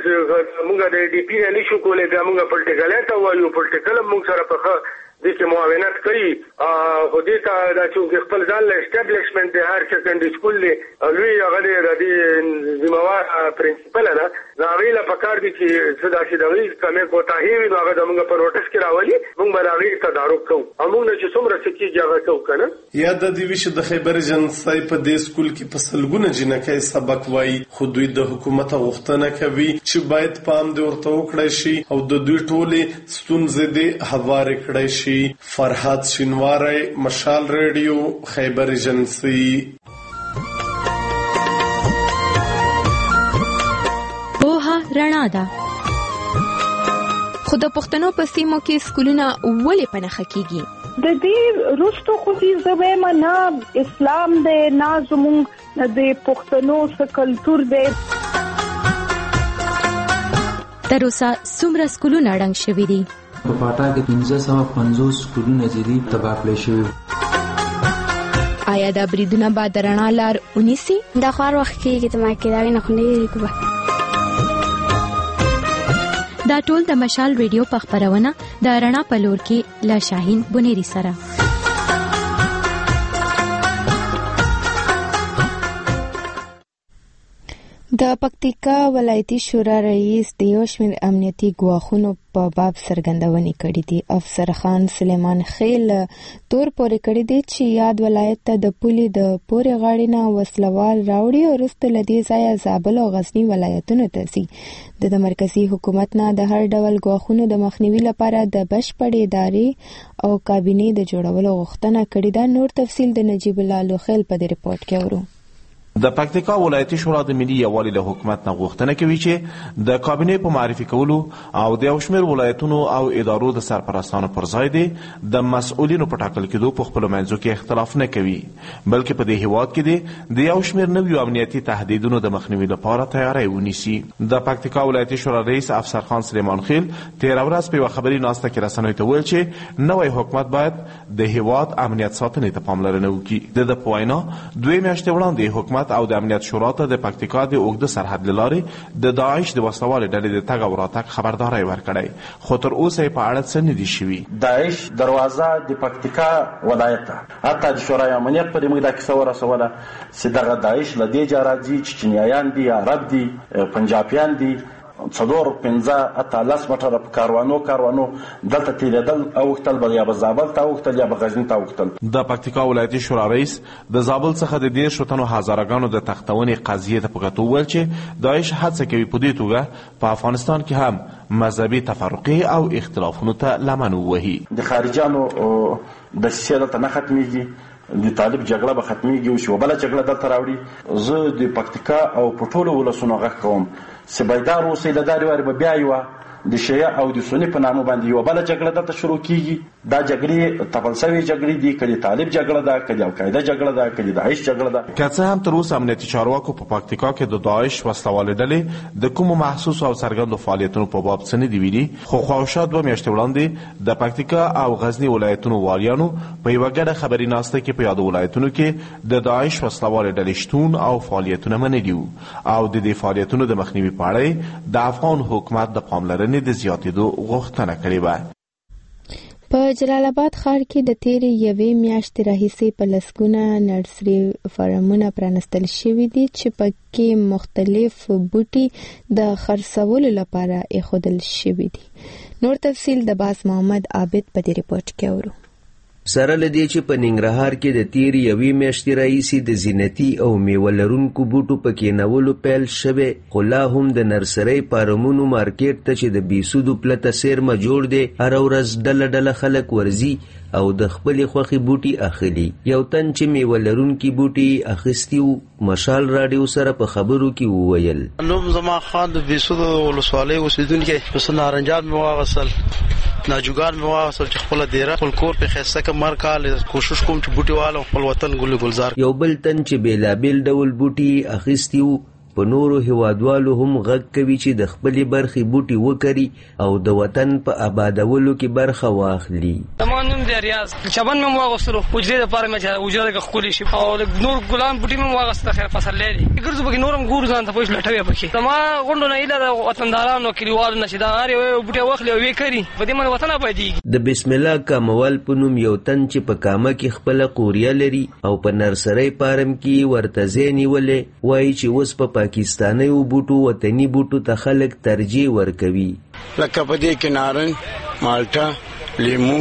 موږ د ډي پی نه شو کولای دا موږ پولټیکل ته وایو پولټیکل موږ سره په دې کې معاونت کوي او دې ته د چې خپل ځان له اسټابلیشمنت د هر سیکنډري سکول له لوی هغه د دې ذمہوار پرنسپل نه دا ویله پکار دي چې صدا شي د وی کمه کوتاهی وي هغه د موږ په نوټس کې راولي موږ به هغه تدارک کوو او موږ چې څومره څه هغه کوو کنه. یا د دې ویش د خیبر ایجنسی په دې سکول کې په سلګونه جنکې سبق وایي خو دوی د حکومت غوښتنه کوي چې باید پام دې ورته وکړي شي او د دوی ټولې ستونزې دې هوارې کړي شي. فرحات شینواری مشال ریډیو خیبر ایجنسی. پوهه رڼا ده. خو د پښتنو په سیمو کې سکولونه ولې په نښه کیږي؟ د دې روستو خو دې زویم نه اسلام دې نه زموږ د پښتنو څخه کلچر دې. تر اوسه څومره سکولونه ړنګ شوي دي؟ په پاټا کې پنځه سوه پنځوس سکولونه چې دي تباه کړای شوي. آیا دا بریدونه به د رڼا لار ونیسي؟ دا خوار وخت کېږي ته ما کې دا نه خو نه کوه. دا ټول د مشال ریډیو په خبرونه د رڼا په لور کې لا شاهین بنيري سره. د پکتیکا ولایتي شورا رئیس د یو شمېر امنیتي ګواښونو په باب څرګندونې کړې دي. افسر خان سلیمان خیل تور پورې کړی دی چې یاد ولایت ته د پولې د پورې غاړې نه وسلوال راوړي او وروسته له دې ځایه زابل او غزني ولایتونو ته ځي. د مرکزي حکومت نه د هر ډول ګواښونو د مخنیوي لپاره د بشپړې ادارې او کابینې د جوړولو غوښتنه کړې ده. نور تفصیل د نجیب الله لوخیل په دې رپورټ کې اورو. د پکتیکا ولایتي شورا د ملي یووالي له حکومت نه غوښتنه کوي چې د کابینې په معرفي کولو او د یو شمېر ولایتونو او ادارو د سرپرستانو پر ځای دی د مسؤلینو په ټاکل کېدو په خپلو منځو کې اختلاف نه کوي، بلکې په دې هیواد کې دی د یو شمېر نویو امنیتي تهدیدونو د مخنیوي لپاره تیاری ونیسي. د پکتیکا ولایتي شورا رئیس افسر خان سلیمان خیل تېره ورځ په یوه خبري ناسته کې رسنیو ته وویل چې نوی حکومت باید د هیواد امنیت ساتنې ته پاملرنه وکړي. د ده په وینا دوې میاشتې وړاندې حکومت او د امنیت شورا ته د پکتیکا د اوږده سرحد له لارې د داعش د وسلوالې ډلې د تګ او راتګ خبرداری ورکړی، خو تر اوسه یې په اړه څه نه دي شوي. داعش دروازه د پکتیکا ولایت ته حتی د شورای امنیت پرې موږ دا کیسه ورسوله چې دغه داعش له دې جا راځي چې چینیایان دي، عرب دي، پنجابیان دي څلور پنځه اته لس موټره په کاروانو کاروانو دلته تیریدل اوښتل به یا به زابل ته اوښتل یا به غزني ته اوښتل. د پکتیکا ولایتي شورا رئیس د زابل څخه د دېرشو تنو هزارهګانو د تختونې قضیې ته په کتو وویل چې داعش هڅه کوي په دې توګه په افغانستان کې هم مذهبي تفرقې او اختلافونو ته لمن ووهي. د خارجیانو دسیسې دلته نه ختمیږي، د طالب جګړه به ختمیږي او چې بله جګړه دلته راوړي. زه د پکتیکا او په ټولو ولسونو غږ کوم چې بیدار اوسئ، د دارې وارې به بیا یوه د شیعه او د سني په نامه باندې یوه بله جګړه دلته شروع کیږي. دا جګړې تپل سوې جګړې دي، که د طالب جګړه ده، که د القاعده جګړه ده، که د داعش جګړه ده. که څه هم تر اوسه امنیتي چارواکو په پکتیکا کې د داعش وسلوالې ډلې د کومو محسوسو او څرګندو فعالیتونو په باب څه نه دي ویلي، خو خواوشا دوه میاشتې وړاندې د پکتیکا او غزني ولایتونو والیانو په یوه ګډه خبري ناسته کې په یادو ولایتونو کې د داعش وسلوالې ډلې شتون او فعالیتونه منلي وو او د دې فعالیتونو د مخنیوي په اړه د افغان حکومت د پاملرنې د زیاتېدو غوښتنه کړې وه. په جلال آباد ښار کې د تیرې یوې میاشتې راهیسې په لسګونه نرسري فارمونه پرانستل شوي دي چې پکې مختلف بوټي د خرڅولو لپاره ایښودل شوي دي. نور تفصیل د باز محمد عابد په دې ریپورت کې اورو. سره لدی چې په ننګرهار کې د تیرې یوې میاشتې راهیسې د زینتي او میوه لرونکو بوټو په کینولو پیل شوی، خو لا هم د نرسرۍ فارمونو مارکیټ ته چې د بیسودو پلته څیرمه جوړ دی، هره ورځ ډله ډله خلک ورځي او د خپلې خوښې بوټي اخلي. یو تن چې میوه لرونکي بوټي اخیستي وو مشال راډیو سره په خبرو کې وویل: نوم زما خان د بیسودو ولسوالۍ اوسېدونکی، پس نارنجان مې واغوستل، ناجوګان مې واغوستل چې خپله دیره خپل کور پې ښایسته کړم. هر کال کوشش کوم چې بوټي والم خپل وطن ګل ګلزار. یو بل تن چې بېلابېل ډول بوټي اخیستي وو په نورو هیوادوالو هم غږ کوي چې د خپلې برخې بوټي وکري او د وطن په آبادولو کې برخه واخلي. زما نوم دی ریاض، چمن مې واغوستلو حجرې دپاره مې چې حجره لږه ښکلې شي، او نور ګلان بوټي مې واغوسته. خیر پسرلی دی ګرځو پکې، نور هم ګورو ځان ته پوه لټوي پکې. زما غونډو نه هیله د وطندارانو کلیوالو نه چې دا هر یو بوټی واخلي او ویې کري، په دې باندې وطن ابادېږي. د بسم الله کاموال په نوم یو تن چې په کامه کې خپله قوریه لري او په نرسرۍ فارم کې ورته ځای نیولی، وایي چې اوس په پاکستانیو بوټو وطني بوټو ته خلک ترجیح ورکوي. لکه په دې کې نارنج، مالټه، لیمو،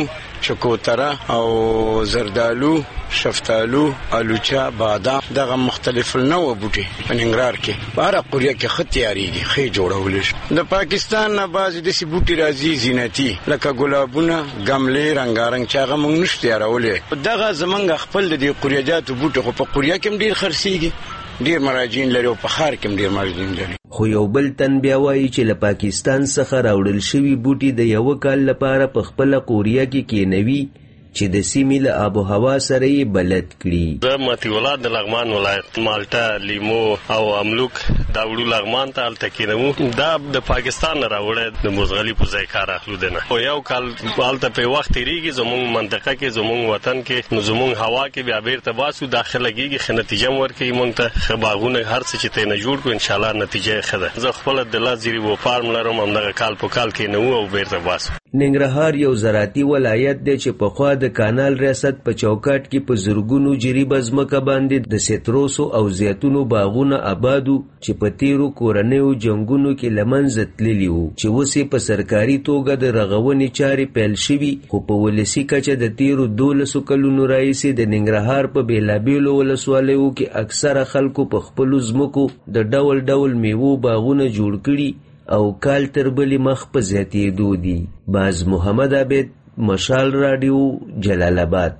چکوتره او زردالو، شفتالو، الوچه، بادام، دغه مختلف النوع بوټي په ننګرهار کې په هره قوریه کې ښه تیارېږي، ښې جوړولی شي. د پاکستان نه بعضې داسې بوټي راځي زینتي، لکه ګلابونه، ګملې رنګارنګ چې هغه موږ نشو تیارولی. دغه زمونږ خپل د دې قوریهجاتو بوټي خو په قوریه کې هم ډېر خرڅېږي، ډیر مراجعین لري او په ښار کې هم ډیر مراجعین لري. خو یو بل تن بیا وایي چې له پاکستان څخه راوړل شوي بوټي د یوه کال لپاره په خپله قوریه کې کینوي چې د سیمې له آب و هوا سره یې بلد کړي. زه مطیع الله د لغمان ولایت، مالټه، لیمو او املوک دا وړو لغمان ته هلته کینوو. دا د پاکستان نه راوړی د مزغلي په ځای کار اخلو دی نه، خو یو کال هلته په وخت تېرېږي زمونږ منطقه کې، زمونږ وطن کې، نو زمونږ هوا کې بیا بیرته باسو، داخله کېږي، ښه نتیجه هم ورکوي مونږ ته، ښه باغونه هر څه چې ته یې نه جوړ کړو انشاءالله نتیجه یې ښه ده. زه خپله د لس زیرې و فارم لرم، همدغه کال په کال کینوو او بیرته باسو. ننګرهار یو زراعتي ولایت دی چې پخوا د کانال ریاست په چوکاټ کې په زرګونو جریبه ځمکه باندې د سیتروسو او زیتونو باغونه آبادو چې په تیرو کورنیو جنګونو کې له منځه تللي وو، چې اوس یې په سرکاري توګه د رغونې چارې پیل شوي، خو په ولسي کچه د تیرو دولسو کلونو راهیسې د ننګرهار په بېلابېلو ولسوالیو کې اکثره خلکو په خپلو ځمکو د ډول ډول میوو باغونه جوړ کړي او کال تر بلې مخ په زیاتېدو دي. باز محمد عابد، مشال راډیو، جلال آباد.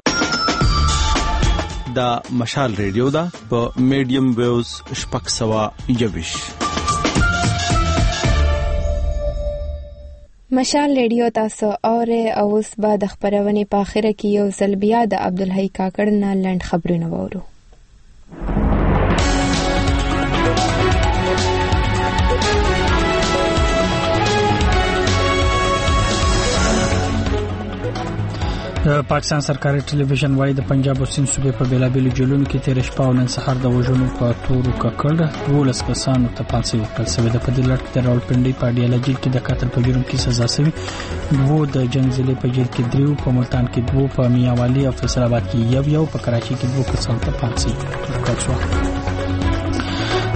دا مشال ریډیو دا په میډیم ویوز شپږ سوه یوویش. مشال ریډیو تاسو اورئ او اوس به د خپرونې په اخره کې یو ځل بیا د عبدالحی کاکړ نه لنډ خبرونه واورو. د پاکستان سرکاري ټلویزیون وايي د پنجاب او سند صوبې په بیلابېلو جیلونو کې تېره شپه او نن سهار د وژنو په تورو ککړ دولس کسانو ته پانسۍ ورکړل شوې ده. په دې لړ کې د راولپنډۍ په اډیاله جیل کې د قتل په جرم کې سزا شوي دوو، د جنګ په جیل کې دریو، په ملتان کې دوو، په میاوالی او فیصل آباد کې یو یو، په کراچۍ کې دوو کسانو ته پانسۍ ورکړل شوه.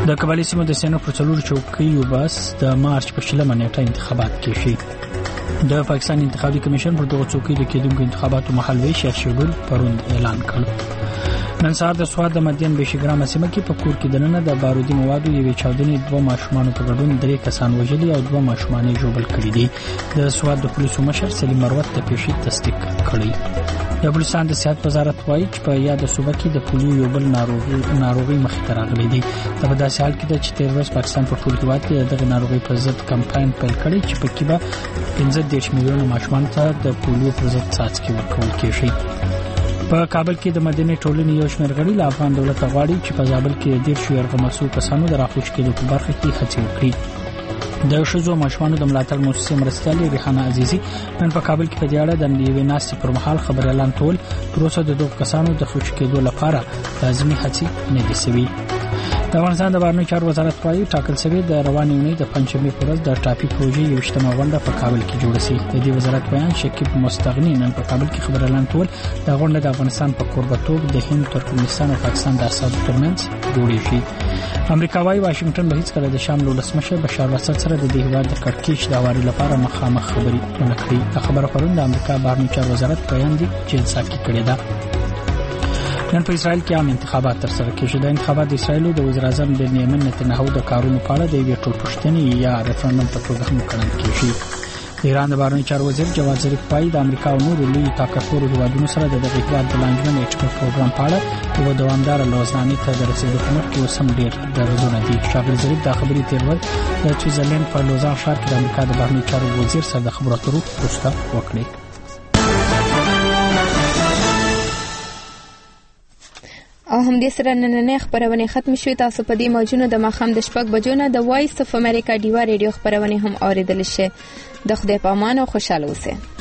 د قبایلي سیمو د سینو پر څلورو چوکیو بس د مارچ په شلمه نیټه انتخابات کیږي. د پاکستان انتخابي کمیشن پر دغه څوکۍ د کېدونکو انتخاباتو مهال ویشي شیډول پروند اعلان کړ. نن سهار د سواد د مدین بشګرام سیمه کې په کور کې دننه د بارودي موادو یوې چاودنې دوه ماشومان په ګډون درې کسان وژلي او دوه ماشومان یې ژوبل کړي دي. د سواد د پولیسو مشر سلیم مروت د پیښې تصدیق کړی. د بلوچستان د صحت وزارت وایي چې په یاد صوبه کې د پولیو یو بل ناروغي ناروغي مخې ته راغلي دي. دا په داسې حال کې ده چې تیر ورځ پاکستان په ټول هېواد کې دغه ناروغي پر ضد کمپاین پیل کړی چې په کې به پنځه دېرش میلیونه ماشومان ته د پولیو پر ضد څاڅکي ورکول کېږي. په کابل کې د مدني ټولنې یو شمېر غړي له افغان دولت غواړي چې په زابل کې د دېرشو یرغمل شویو کسانو د راخوش کېدو په برخه کې هڅې وکړي. د ښځو ماشومانو د ملاتړ مؤسسې مرستیالې ریحانه عزیزي نن په کابل کې په دې اړه د یوې ناستې پر مهال خبر اعلان کول پروسه د دغو کسانو د خوشي کېدو لپاره لازمي هڅې نه دي سوي. د افغانستان د بهرنیو چارو وزارت وایي ټاکل شوې د روانې اونۍ د پنځمې په ورځ د ټاپي پروژې یویشتمه غونډه په کابل کې جوړه شي. د دې وزارت بیان شکیب مستغني نن په کابل کې خبر اعلان کول د غونډه د افغانستان په کوربتوب د هند، ترکمنستان او پاکستان د اساسو ترمنځ جوړیږي. امریکا وايي واشنگټن به هیڅ کله د شام له ولسمشر بشار الاسد سره د دې هیواد د کړکېچ د هواري لپاره مخامخ خبرې ونه کړي. دا خبره پرون د امریکا بهرنیو چارو وزارت بیان دی چې انصافي کړې ده. نن په اسرائیل کې عام انتخابات ترسره کېږي. د انتخابات د اسرائیل د وزیر اعظم بنیامین نتنیاهو د کارونو په اړه د یوې ټولپوښتنې یا ریفرنډم په توګه هم ګڼل کېږي. د ایران د بهرنیو چارو وزیر جواد ظریف وایي د امریکا او نورو لویو طاقتورو هېوادونو سره د دغه هېواد د لانجمن اټومي پروګرام په اړه یوه دوامداره لوزنامې ته د رسېدو په مخکې اوس هم ډېر درزونه دي. ښاغلي ظریف دا خبرې تېر ورځ د سویټزرلینډ په لوزان ښار کې د امریکا د بهرنیو چارو وزیر سره د خبرو اترو وروسته وکړې. او هم دې سره نننې خبرونه ختم شوې. تاسو په دې موجونو د ماخام د شپږ بجو نه د وایس اف امریکا ډیوا ریډیو خبرونه هم اوریدل شي. د خدای په امان او خوشاله اوسئ.